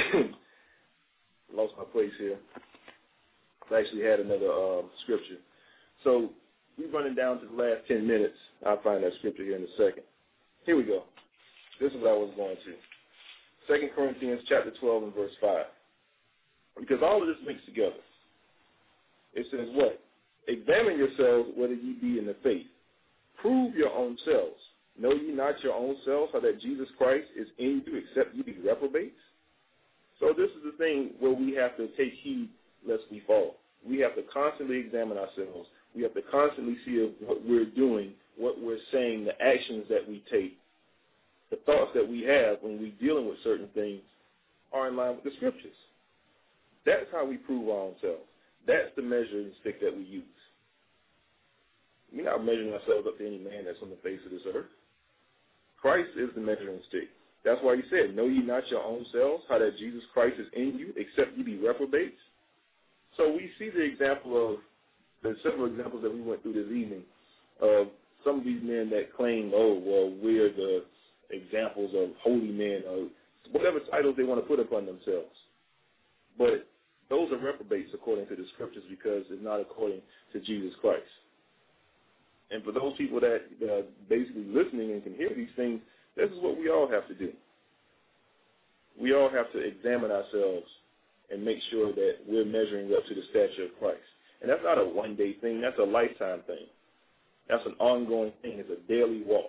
lost my place here. I actually had another uh, scripture. So we're running down to the last ten minutes. I'll find that scripture here in a second. Here we go. This is what I was going to. Second Corinthians chapter twelve and verse five. Because all of this mixed together. It says what? Examine yourselves whether ye be in the faith. Prove your own selves. Know ye not your own selves how that Jesus Christ is in you except ye be reprobates? So this is the thing where we have to take heed lest we fall. We have to constantly examine ourselves. We have to constantly see if what we're doing, what we're saying, the actions that we take, the thoughts that we have when we're dealing with certain things are in line with the scriptures. That's how we prove our own selves. That's the measuring stick that we use. We're not measuring ourselves up to any man that's on the face of this earth. Christ is the measuring stick. That's why he said, know ye not your own selves, how that Jesus Christ is in you, except ye be reprobates? So we see the example of, the several examples that we went through this evening of some of these men that claim, oh, well, we're the examples of holy men, or whatever titles they want to put upon themselves. But those are reprobates according to the scriptures because it's not according to Jesus Christ. And for those people that are basically listening and can hear these things, this is what we all have to do. We all have to examine ourselves and make sure that we're measuring up to the stature of Christ. And that's not a one-day thing. That's a lifetime thing. That's an ongoing thing. It's a daily walk.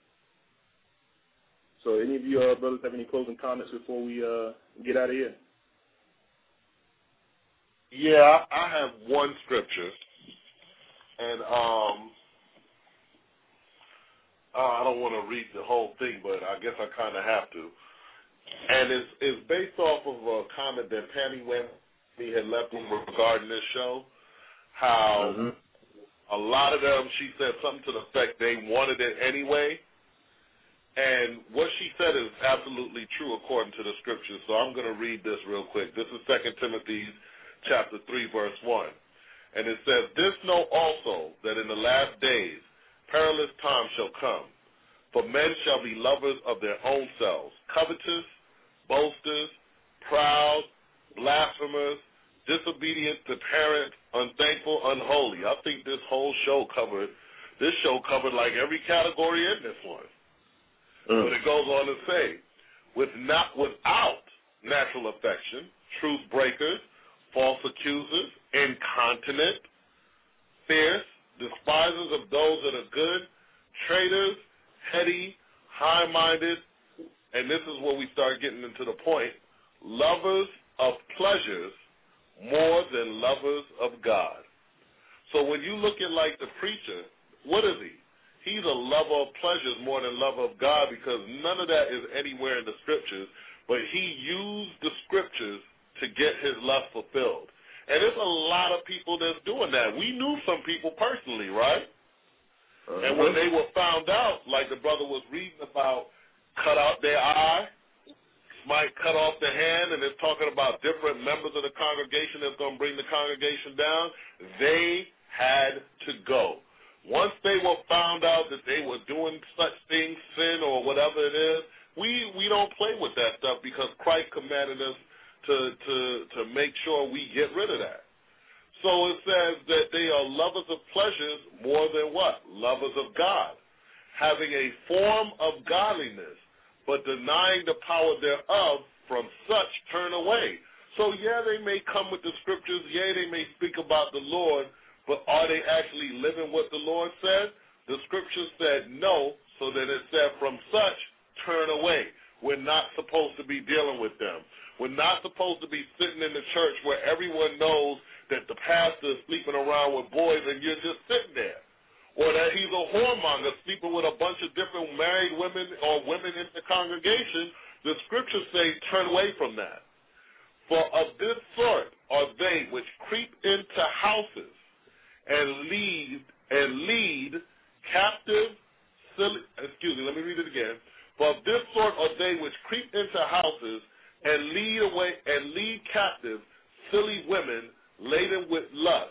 So any of you uh, brothers have any closing comments before we uh, get out of here? Yeah, I have one scripture, and um, uh, I don't want to read the whole thing, but I guess I kind of have to. And it's, it's based off of a comment that Penny Wendy had left over regarding this show, how mm-hmm. a lot of them, she said something to the effect they wanted it anyway. And what she said is absolutely true according to the scriptures. So I'm going to read this real quick. This is Second Timothy chapter three, verse one. And it says, this know also that in the last days perilous times shall come. For men shall be lovers of their own selves, covetous, boasters, proud, blasphemers, disobedient to parents, unthankful, unholy. I think this whole show covered, this show covered like every category in this one. Mm. But it goes on to say, with not without natural affection, truth breakers, false accusers, incontinent, fierce, despisers of those that are good, traitors, heady, high-minded, and this is where we start getting into the point, lovers of pleasures more than lovers of God. So when you look at like the preacher, what is he? He's a lover of pleasures more than lover of God because none of that is anywhere in the scriptures, but he used the scriptures to get his lust fulfilled. And there's a lot of people that's doing that. We knew some people personally, right? Uh-huh. And when they were found out, like the brother was reading about, cut out their eye, might cut off the hand, and it's talking about different members of the congregation that's going to bring the congregation down, they had to go. Once they were found out that they were doing such things, sin or whatever it is, we, we don't play with that stuff because Christ commanded us to, to, to make sure we get rid of that. So it says that they are lovers of pleasures more than what? Lovers of God. Having a form of godliness, but denying the power thereof, from such turn away. So yeah, they may come with the scriptures, yeah, they may speak about the Lord, but are they actually living what the Lord said? The scripture said no, so that it said from such turn away. We're not supposed to be dealing with them. We're not supposed to be sitting in the church where everyone knows that the pastor is sleeping around with boys and you're just sitting there. Or that he's a whoremonger sleeping with a bunch of different married women or women in the congregation. The scriptures say turn away from that. For of this sort are they which creep into houses and lead and lead captive, silly, excuse me, let me read it again. For of this sort are they which creep into houses and lead away and lead captive silly women laden with lust.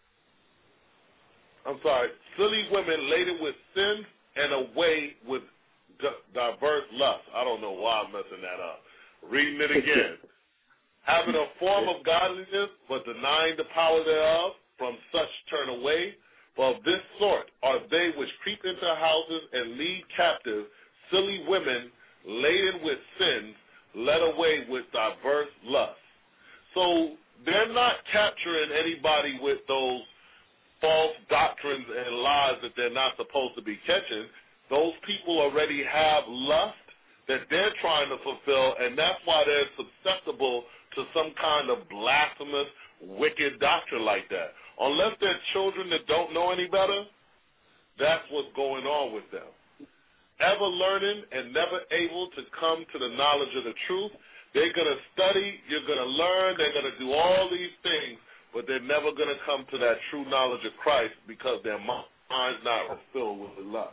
I'm sorry, silly women laden with sins and away with d- diverse lusts. I don't know why I'm messing that up. Reading it again. Having a form of godliness, but denying the power thereof, from such turn away. For of this sort are they which creep into houses and lead captive silly women laden with sins, led away with diverse lusts. So they're not capturing anybody with those false doctrines and lies that they're not supposed to be catching. Those people already have lust that they're trying to fulfill, and that's why they're susceptible to some kind of blasphemous, wicked doctrine like that. Unless they're children that don't know any better, that's what's going on with them. Ever learning and never able to come to the knowledge of the truth. They're going to study, you're going to learn, they're going to do all these things, but they're never going to come to that true knowledge of Christ because their mind's not filled with the lust.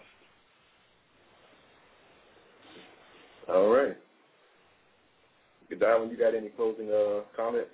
All right. Godwin, you got any closing uh, comments?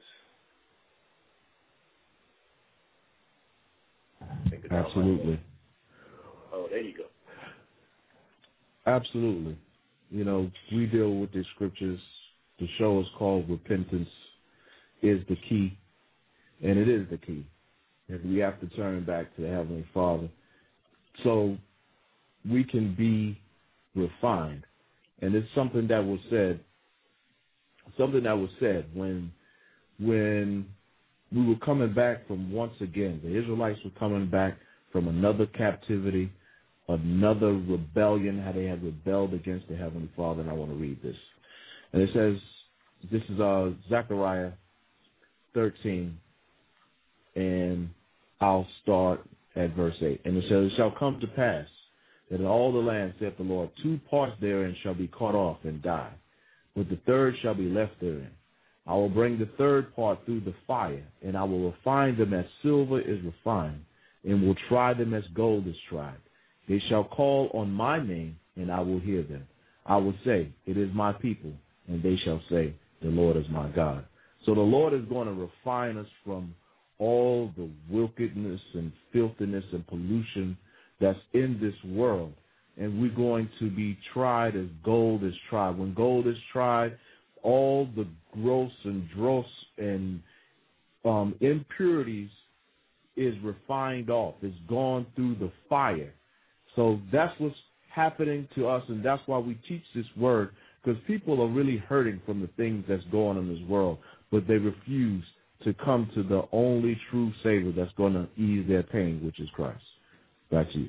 Absolutely. Oh, there you go. Absolutely. You know, we deal with the scriptures. The show is called Repentance is the Key, and it is the key. And we have to turn back to the Heavenly Father so we can be refined. And it's something that was said, something that was said when when we were coming back from, once again, the Israelites were coming back from another captivity, another rebellion, how they had rebelled against the Heavenly Father. And I want to read this. And it says, this is uh, Zechariah thirteen, and I'll start at verse eight. And it says, it shall come to pass that in all the land, saith the Lord, two parts therein shall be cut off and die, but the third shall be left therein. I will bring the third part through the fire, and I will refine them as silver is refined, and will try them as gold is tried. They shall call on my name, and I will hear them. I will say, it is my people, and they shall say, the Lord is my God. So the Lord is going to refine us from all the wickedness and filthiness and pollution that's in this world, and we're going to be tried as gold is tried. When gold is tried, all the gross and dross and um, impurities is refined off. It's gone through the fire. So that's what's happening to us, and that's why we teach this word, because people are really hurting from the things that's going on in this world, but they refuse to come to the only true Savior that's going to ease their pain, which is Christ. Back to you.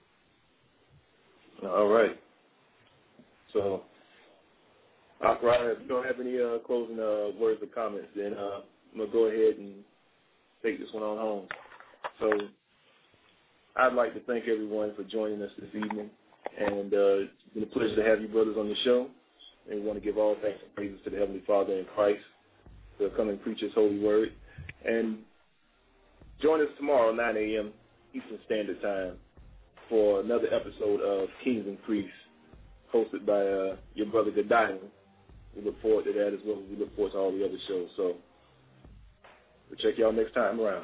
All right. So, uh, Ryan, if you don't have any uh, closing uh, words or comments, then uh, I'm going to go ahead and take this one on home. So, I'd like to thank everyone for joining us this evening, and uh, it's been a pleasure to have you brothers on the show. And we want to give all thanks and praises to the Heavenly Father in Christ to come and preach His holy word. And join us tomorrow, nine a.m. Eastern Standard Time, for another episode of Kings and Priests, hosted by uh, your brother Godwin. We look forward to that as well as we look forward to all the other shows. So we'll check y'all next time around.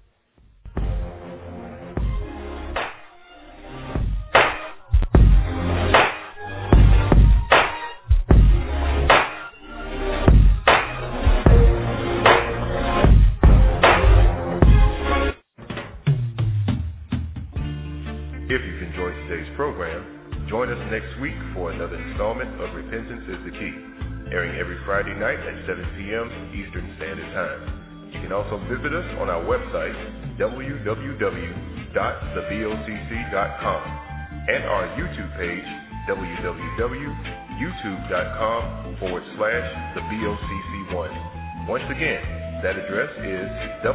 If you've enjoyed today's program, join us next week for another installment of Repentance is the Key, airing every Friday night at seven p.m. Eastern Standard Time. You can also visit us on our website, w w w dot the b o c c dot com, and our YouTube page, www.youtube.com forward slash the B O C C one. Once again, that address is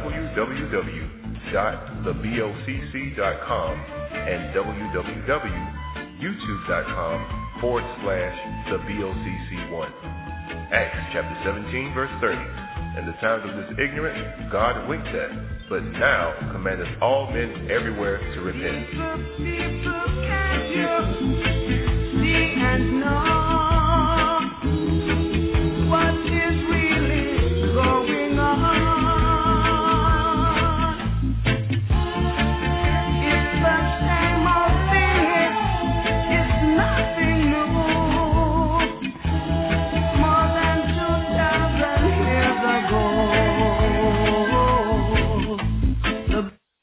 www.thebocc.com and www.youtube.com forward slash the B O C C one. Acts chapter seventeen, verse thirty. In the times of this ignorance, God winked at, but now commandeth all men everywhere to repent. See and know what is really going on. It's the same old thing. It's nothing new. More than two thousand years ago. The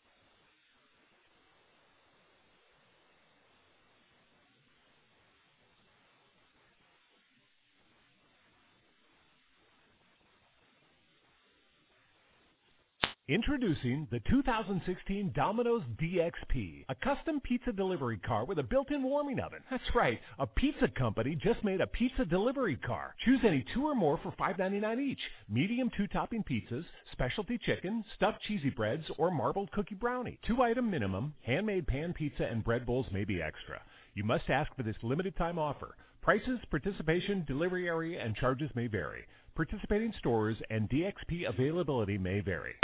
Introducing the two thousand sixteen Domino's D X P, a custom pizza delivery car with a built-in warming oven. That's right, a pizza company just made a pizza delivery car. Choose any two or more for five ninety-nine each. Medium two-topping pizzas, specialty chicken, stuffed cheesy breads, or marbled cookie brownie. Two-item minimum, handmade pan pizza and bread bowls may be extra. You must ask for this limited-time offer. Prices, participation, delivery area, and charges may vary. Participating stores and D X P availability may vary.